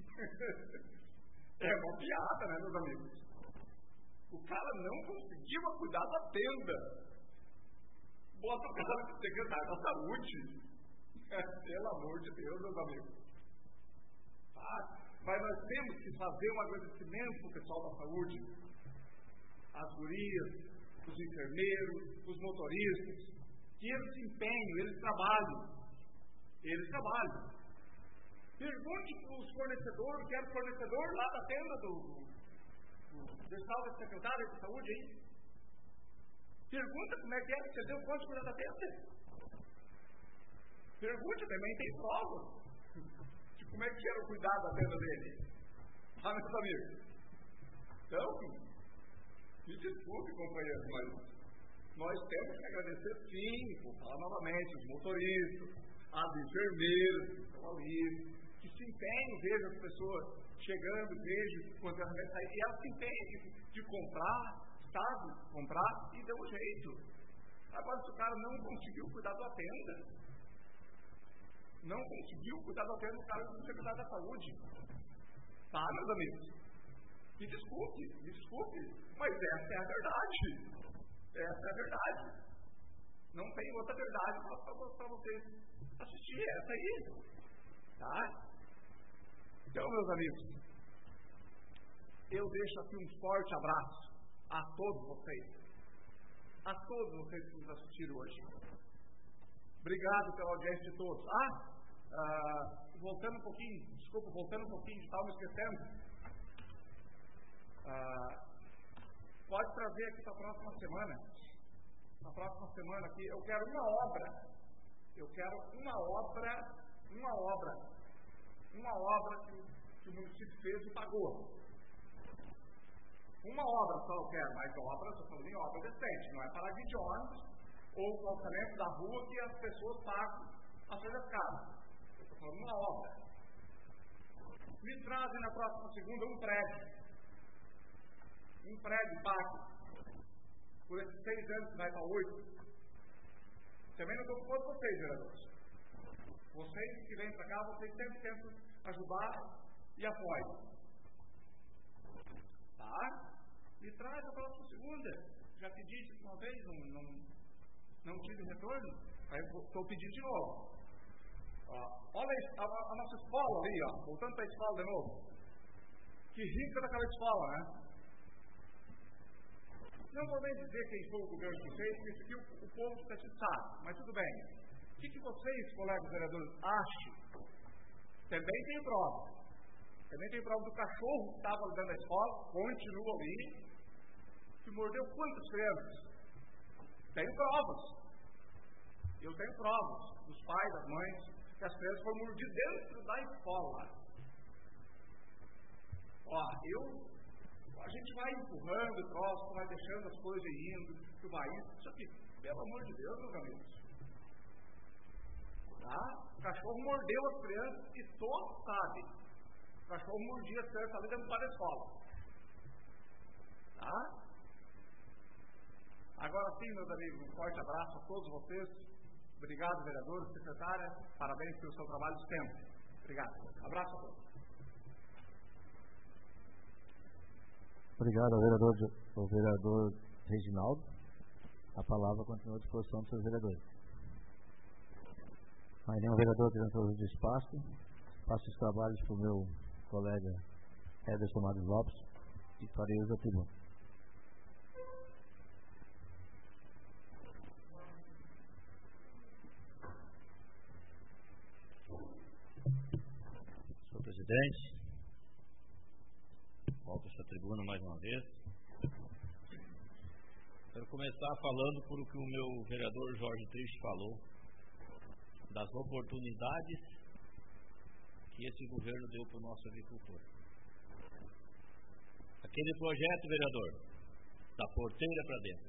É uma piada, né, meus amigos? O cara não conseguiu cuidar da tenda. Bota o cara no secretário da saúde. Pelo amor de Deus, meus amigos. Tá? Mas nós temos que fazer um agradecimento para o pessoal da saúde. As gurias, os enfermeiros, os motoristas, que eles se empenham, eles trabalham. Eles trabalham. Pergunte para os fornecedores, que era o fornecedor lá da tenda do, do, do estado da secretária de saúde aí. Pergunta como é que é, você deu quanto cuidar da tenda? Pergunte também, tem prova de como é que era o cuidado da tenda dele. Ah, meus amigos. Então, me desculpe, companheiros, mas nós temos que agradecer sim, vou falar novamente, os motoristas, as enfermeiras que estão ali, que se empenham, vejo as pessoas chegando, vejo quando elas vão sair, e elas se empenham de, de comprar, sabe, comprar e deu um jeito. Agora, se o cara não conseguiu cuidar da tenda, não conseguiu cuidar da tenda, o cara não conseguiu cuidar da saúde. Tá, meus amigos? Me desculpe, me desculpe, mas essa é a verdade. Essa é a verdade. Não tem outra verdade para vocês assistir, essa aí. Tá? Então, meus amigos, eu deixo aqui um forte abraço a todos vocês. A todos vocês que nos assistiram hoje. Obrigado pela audiência de todos. Ah, ah voltando um pouquinho, desculpa, voltando um pouquinho, estava me esquecendo. Ah, pode trazer aqui para a próxima semana. Na próxima semana aqui, eu quero uma obra. Eu quero uma obra, uma obra, uma obra que o, que o município fez e pagou. Uma obra só eu quero, mas obra, estou falando em obra decente, não é parar de ônibus ou o calçamento da rua que as pessoas pagam a suas casas. Eu estou falando uma obra. Me trazem na próxima segunda um prédio. Um prédio pago. Por esses seis anos que vai para oito. Também não estou com todos vocês, vereadores. Vocês que vêm para cá, vocês sempre tentam ajudar e apoiam. Tá? Me traz a próxima segunda. Já pedi isso uma vez, não, não, não tive retorno. Aí estou pedindo de novo. Ó, olha a, a, a nossa escola ali, ó, voltando para a escola de novo. Que rica daquela escola, né? Não vou nem dizer quem foi o governo que fez, porque isso aqui o, o povo está sabe, mas tudo bem. O que, que vocês, colegas vereadores, acham? Também tem prova. Também tem prova do cachorro que estava dentro da escola, continua ali, que mordeu quantas crianças? Tenho provas. Eu tenho provas dos pais, das mães, que as crianças foram mordidas dentro da escola. Ó, eu... A gente vai empurrando o troço, vai deixando as coisas indo, que vai indo. Só que, pelo amor de Deus, meus amigos. Tá? O cachorro mordeu as crianças e todos sabem. O cachorro mordia as crianças ali dentro da escola. Tá? Agora sim, meus amigos, um forte abraço a todos vocês. Obrigado, vereador, secretária. Parabéns pelo seu trabalho sempre. Obrigado. Abraço a todos. Obrigado ao vereador, ao vereador Reginaldo. A palavra continua à disposição dos seus vereadores. Mais nenhum vereador querendo uso de espaço. Passo os trabalhos para o meu colega Ederson Matos Lopes e farei uso da tribuna. Senhor presidente, volto a essa tribuna mais uma vez. Quero começar falando por o que o meu vereador Jorge Triste falou, das oportunidades que esse governo deu para o nosso agricultor. Aquele projeto, vereador, da porteira para dentro,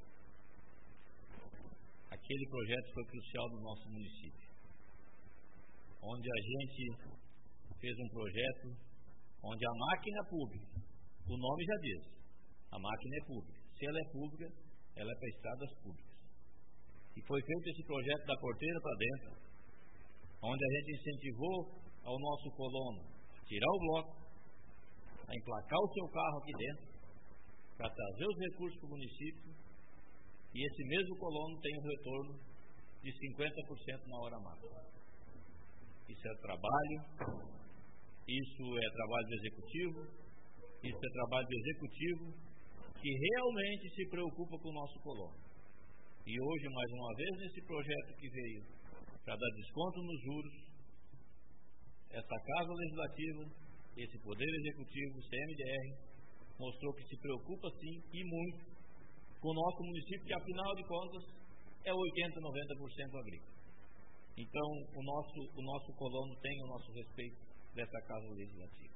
aquele projeto foi crucial no nosso município, onde a gente fez um projeto onde a máquina pública, o nome já diz, a máquina é pública. Se ela é pública, ela é para estradas públicas. E foi feito esse projeto da porteira para dentro, onde a gente incentivou ao nosso colono a tirar o bloco, a emplacar o seu carro aqui dentro, para trazer os recursos para o município, e esse mesmo colono tem um retorno de cinquenta por cento na hora máxima. Isso é trabalho, isso é trabalho do executivo. Isso é trabalho do executivo que realmente se preocupa com o nosso colono. E hoje, mais uma vez, nesse projeto que veio para dar desconto nos juros, essa Casa Legislativa, esse Poder Executivo, o C M D R, mostrou que se preocupa sim e muito com o nosso município, que afinal de contas é oitenta, noventa por cento agrícola. Então, o nosso, o nosso colono tem o nosso respeito dessa Casa Legislativa.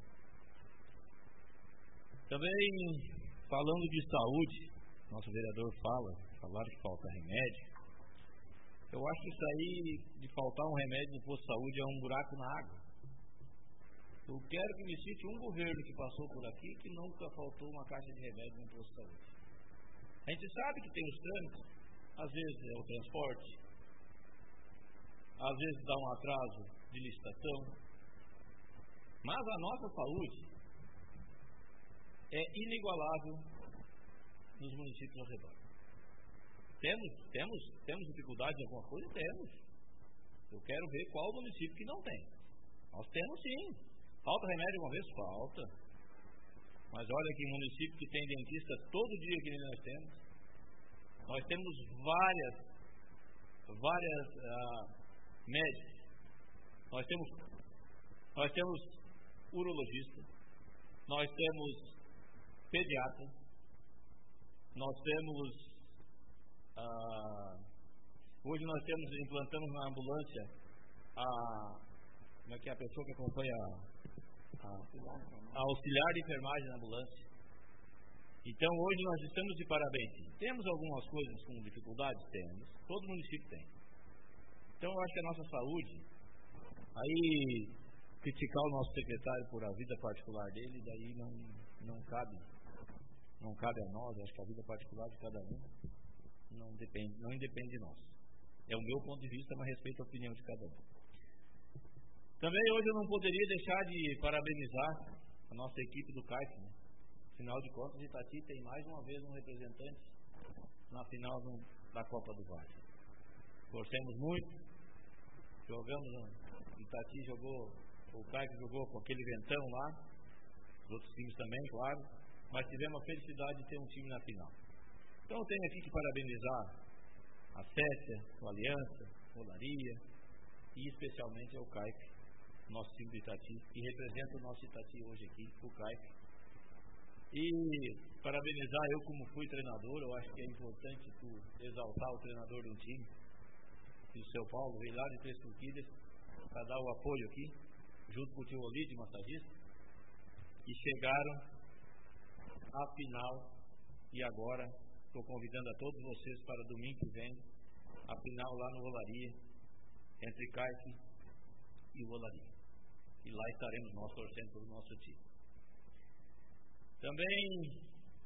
Também, falando de saúde, nosso vereador fala, falaram que falta remédio. Eu acho que isso aí, de faltar um remédio no posto de saúde, é um buraco na água. Eu quero que me cite um governo que passou por aqui que nunca faltou uma caixa de remédio no posto de saúde. A gente sabe que tem os trâmites, às vezes é o transporte, às vezes dá um atraso de licitação, mas a nossa saúde é inigualável nos municípios ao redor. Temos, temos, temos dificuldades em alguma coisa? Temos. Eu quero ver qual município que não tem. Nós temos sim. Falta remédio uma vez? Falta. Mas olha que município que tem dentista todo dia que nós temos. Nós temos várias, várias ah, médicos. Nós temos, nós temos urologista. Nós temos pediatra, nós temos, ah, hoje nós temos, implantamos na ambulância, a, como é que é a pessoa que acompanha a, a, a auxiliar de enfermagem na ambulância. Então hoje nós estamos de parabéns. Temos algumas coisas com dificuldades? Temos, todo município tem. Então eu acho que a nossa saúde, aí criticar o nosso secretário por a vida particular dele, daí não, não cabe. Não cabe a nós, acho que a vida particular de cada um não depende, não independe de nós. É o meu ponto de vista, mas respeito a opinião de cada um. Também hoje eu não poderia deixar de parabenizar a nossa equipe do C A I F, né? Afinal de contas, Itati tem mais uma vez um representante na final do, da Copa do Vale. Torcemos muito, jogamos, Itati jogou, o Caio jogou com aquele ventão lá, os outros times também, claro, mas tivemos a felicidade de ter um time na final. Então eu tenho aqui que parabenizar a Cécia, o Aliança, o Olaria e especialmente ao Caio, nosso time do Itati, que representa o nosso Itati hoje aqui, o Caio. E parabenizar eu como fui treinador, eu acho que é importante tu exaltar o treinador de um time. E o seu Paulo veio lá de Três Forquilhas para dar o apoio aqui, junto com o tio Olide, massagista, e chegaram à final. E agora estou convidando a todos vocês para domingo que vem, a final lá no Olaria, entre Caique e o Olaria. E lá estaremos nós torcendo pelo nosso time. Também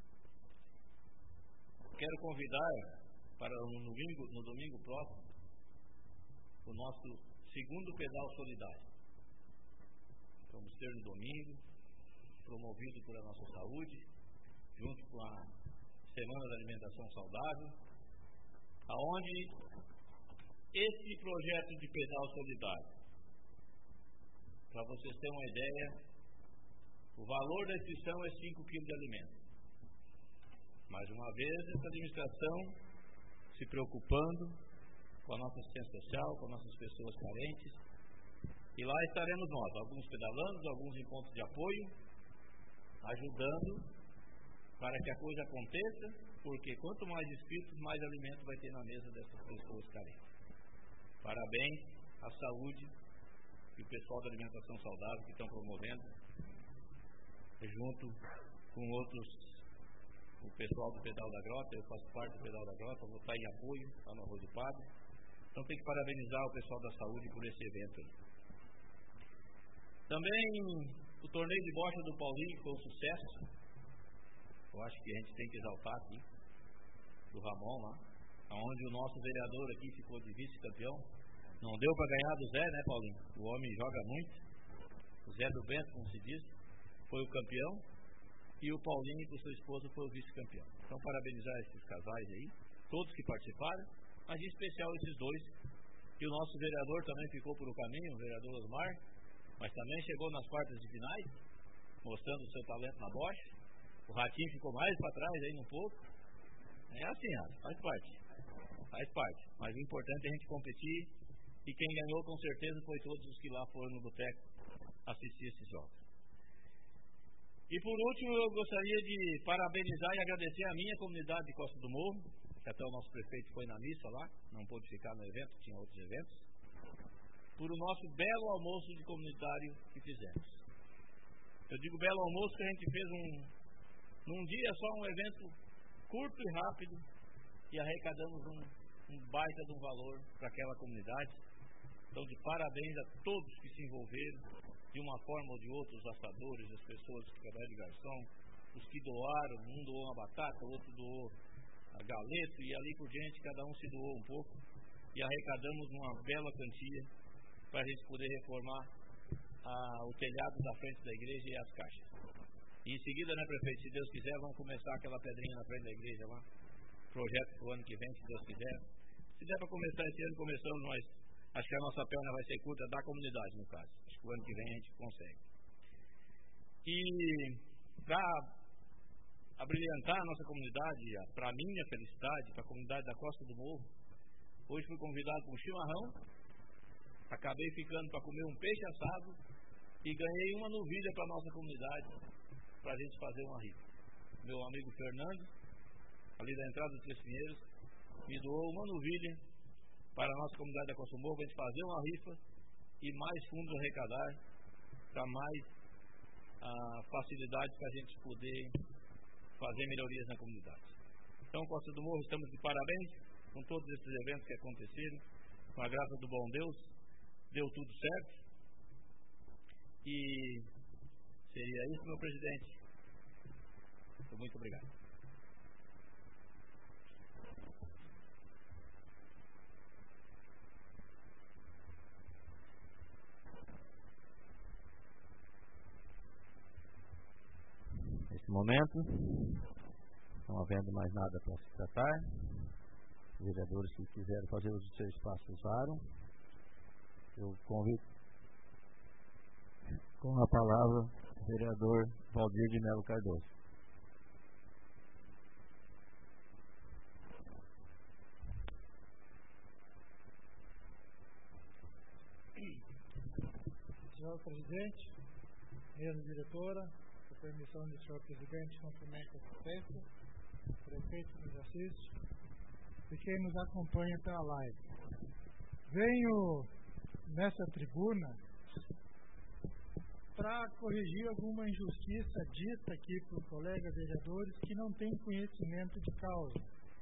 quero convidar para no domingo, no domingo próximo o nosso segundo pedal solidário. Vamos ter no domingo, promovido por a nossa saúde, junto com a Semana da Alimentação Saudável, aonde esse projeto de pedal solidário, para vocês terem uma ideia, o valor da inscrição é cinco quilos de alimento. Mais uma vez, essa administração se preocupando com a nossa assistência social, com nossas pessoas carentes. E lá estaremos nós, alguns pedalando, alguns em pontos de apoio, ajudando para que a coisa aconteça, porque quanto mais inscritos, mais alimento vai ter na mesa dessas pessoas carentes. Parabéns à saúde e o pessoal da alimentação saudável que estão promovendo, junto com outros, o pessoal do Pedal da Grota. Eu faço parte do Pedal da Grota, vou estar em apoio lá no Arroio do Padre. Então tem que parabenizar o pessoal da saúde por esse evento aí. Também o torneio de bocha do Paulinho foi um sucesso. Eu acho que a gente tem que exaltar aqui, do Ramon lá, onde o nosso vereador aqui ficou de vice-campeão. Não deu para ganhar do Zé, né, Paulinho? O homem joga muito. O Zé do Bento, como se diz, foi o campeão, e o Paulinho com sua esposa foi o vice-campeão. Então parabenizar esses casais aí, todos que participaram, mas em especial esses dois. E o nosso vereador também ficou por o caminho, o vereador Osmar, mas também chegou nas quartas de finais, mostrando o seu talento na bocha. O Ratinho ficou mais para trás aí um pouco. É assim, faz parte, faz parte, mas o importante é a gente competir, e quem ganhou com certeza foi todos os que lá foram no boteco assistir esses jogos. E por último, eu gostaria de parabenizar e agradecer a minha comunidade de Costa do Morro, que até o nosso prefeito foi na missa lá, não pôde ficar no evento, tinha outros eventos, por o nosso belo almoço de comunitário que fizemos. Eu digo belo almoço que a gente fez um, num dia só, um evento curto e rápido, e arrecadamos um, um baita de um valor para aquela comunidade. Então, de parabéns a todos que se envolveram, de uma forma ou de outra, os assadores, as pessoas que trabalham de garçom, os que doaram, um doou uma batata, o outro doou a galeto, e ali por diante, cada um se doou um pouco, e arrecadamos uma bela quantia para a gente poder reformar a, o telhado da frente da igreja e as caixas. E em seguida, né, prefeito, se Deus quiser, vamos começar aquela pedrinha na frente da igreja lá, projeto para o ano que vem, se Deus quiser. Se der para começar esse ano, começamos nós. Acho que a nossa perna vai ser curta da comunidade, no caso. Acho que o ano que vem a gente consegue. E para abrilhantar a nossa comunidade, para a minha felicidade, para a comunidade da Costa do Morro, hoje fui convidado para um chimarrão, acabei ficando para comer um peixe assado e ganhei uma novilha para a nossa comunidade, para a gente fazer uma rifa. Meu amigo Fernando, ali da entrada dos Três Pinheiros, me doou uma novilha para a nossa comunidade da Costa do Morro, para a gente fazer uma rifa e mais fundos arrecadar, para mais ah, facilidade para a gente poder fazer melhorias na comunidade. Então, Costa do Morro, estamos de parabéns com todos esses eventos que aconteceram, com a graça do bom Deus, deu tudo certo. E seria isso, meu presidente. Muito obrigado. Nesse momento, não havendo mais nada para se tratar, os vereadores que quiserem fazer uso do seu espaço usaram. Eu convido com a palavra o vereador Valdir de Melo Cardoso. Senhor presidente, mesa diretora, com permissão do senhor presidente, cumprimento a assistência, prefeito que nos assiste e quem nos acompanha pela live. Venho nessa tribuna para corrigir alguma injustiça dita aqui por colegas vereadores que não têm conhecimento de causa.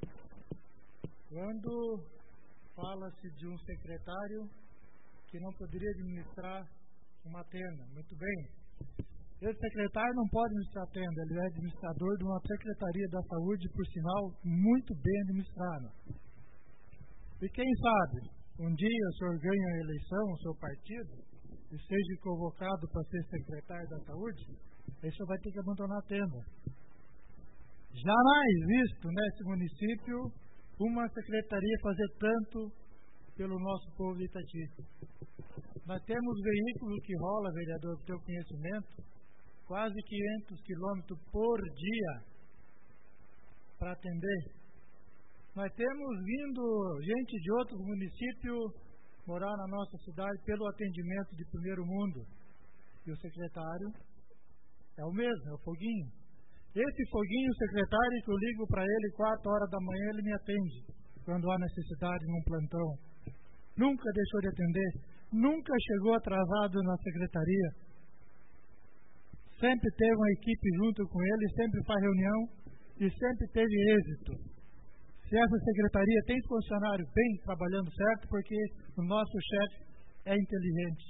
Quando fala-se de um secretário que não poderia administrar uma tenda, muito bem. Esse secretário não pode administrar tenda, ele é administrador de uma Secretaria da Saúde, por sinal, muito bem administrada. E quem sabe, um dia o senhor ganha a eleição, o seu partido, e seja convocado para ser secretário da Saúde, aí o senhor vai ter que abandonar a tenda. Jamais visto nesse município uma secretaria fazer tanto pelo nosso povo de Itati. Nós temos veículos que rola, vereador, do teu conhecimento, quase quinhentos quilômetros por dia para atender. Nós temos vindo gente de outros municípios morar na nossa cidade pelo atendimento de primeiro mundo. E o secretário é o mesmo, é o Foguinho. Esse Foguinho, o secretário, que eu ligo para ele quatro horas da manhã, ele me atende quando há necessidade num plantão. Nunca deixou de atender, nunca chegou atrasado na secretaria. Sempre teve uma equipe junto com ele, sempre faz reunião e sempre teve êxito. Se essa secretaria tem funcionário bem trabalhando certo, porque o nosso chefe é inteligente.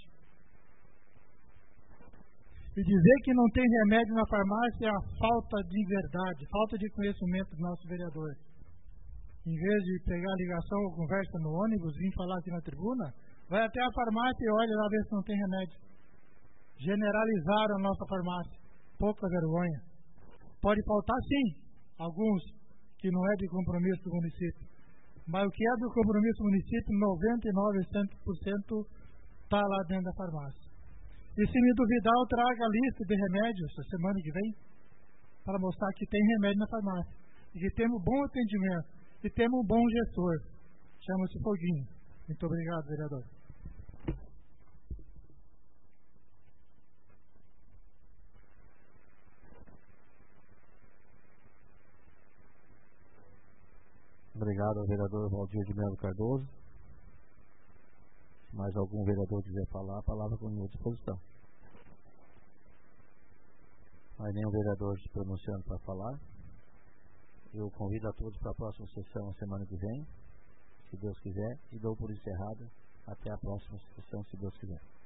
E dizer que não tem remédio na farmácia é a falta de verdade, falta de conhecimento do nosso vereador. Em vez de pegar a ligação ou conversa no ônibus, vir falar aqui na tribuna, vai até a farmácia e olha lá ver se não tem remédio. Generalizaram a nossa farmácia. Pouca vergonha. Pode faltar sim, alguns que não é de compromisso do município. Mas o que é do compromisso do município, noventa e nove por cento está lá dentro da farmácia. E se me duvidar, eu trago a lista de remédios a semana que vem para mostrar que tem remédio na farmácia. E que temos bom atendimento. E temos um bom gestor. Chama-se Foguinho. Muito obrigado, vereador. Obrigado ao vereador Valdir de Melo Cardoso. Se mais algum vereador quiser falar, a palavra com a minha disposição. Mais nenhum vereador se pronunciando para falar. Eu convido a todos para a próxima sessão, a semana que vem, se Deus quiser, e dou por encerrada até a próxima sessão, se Deus quiser.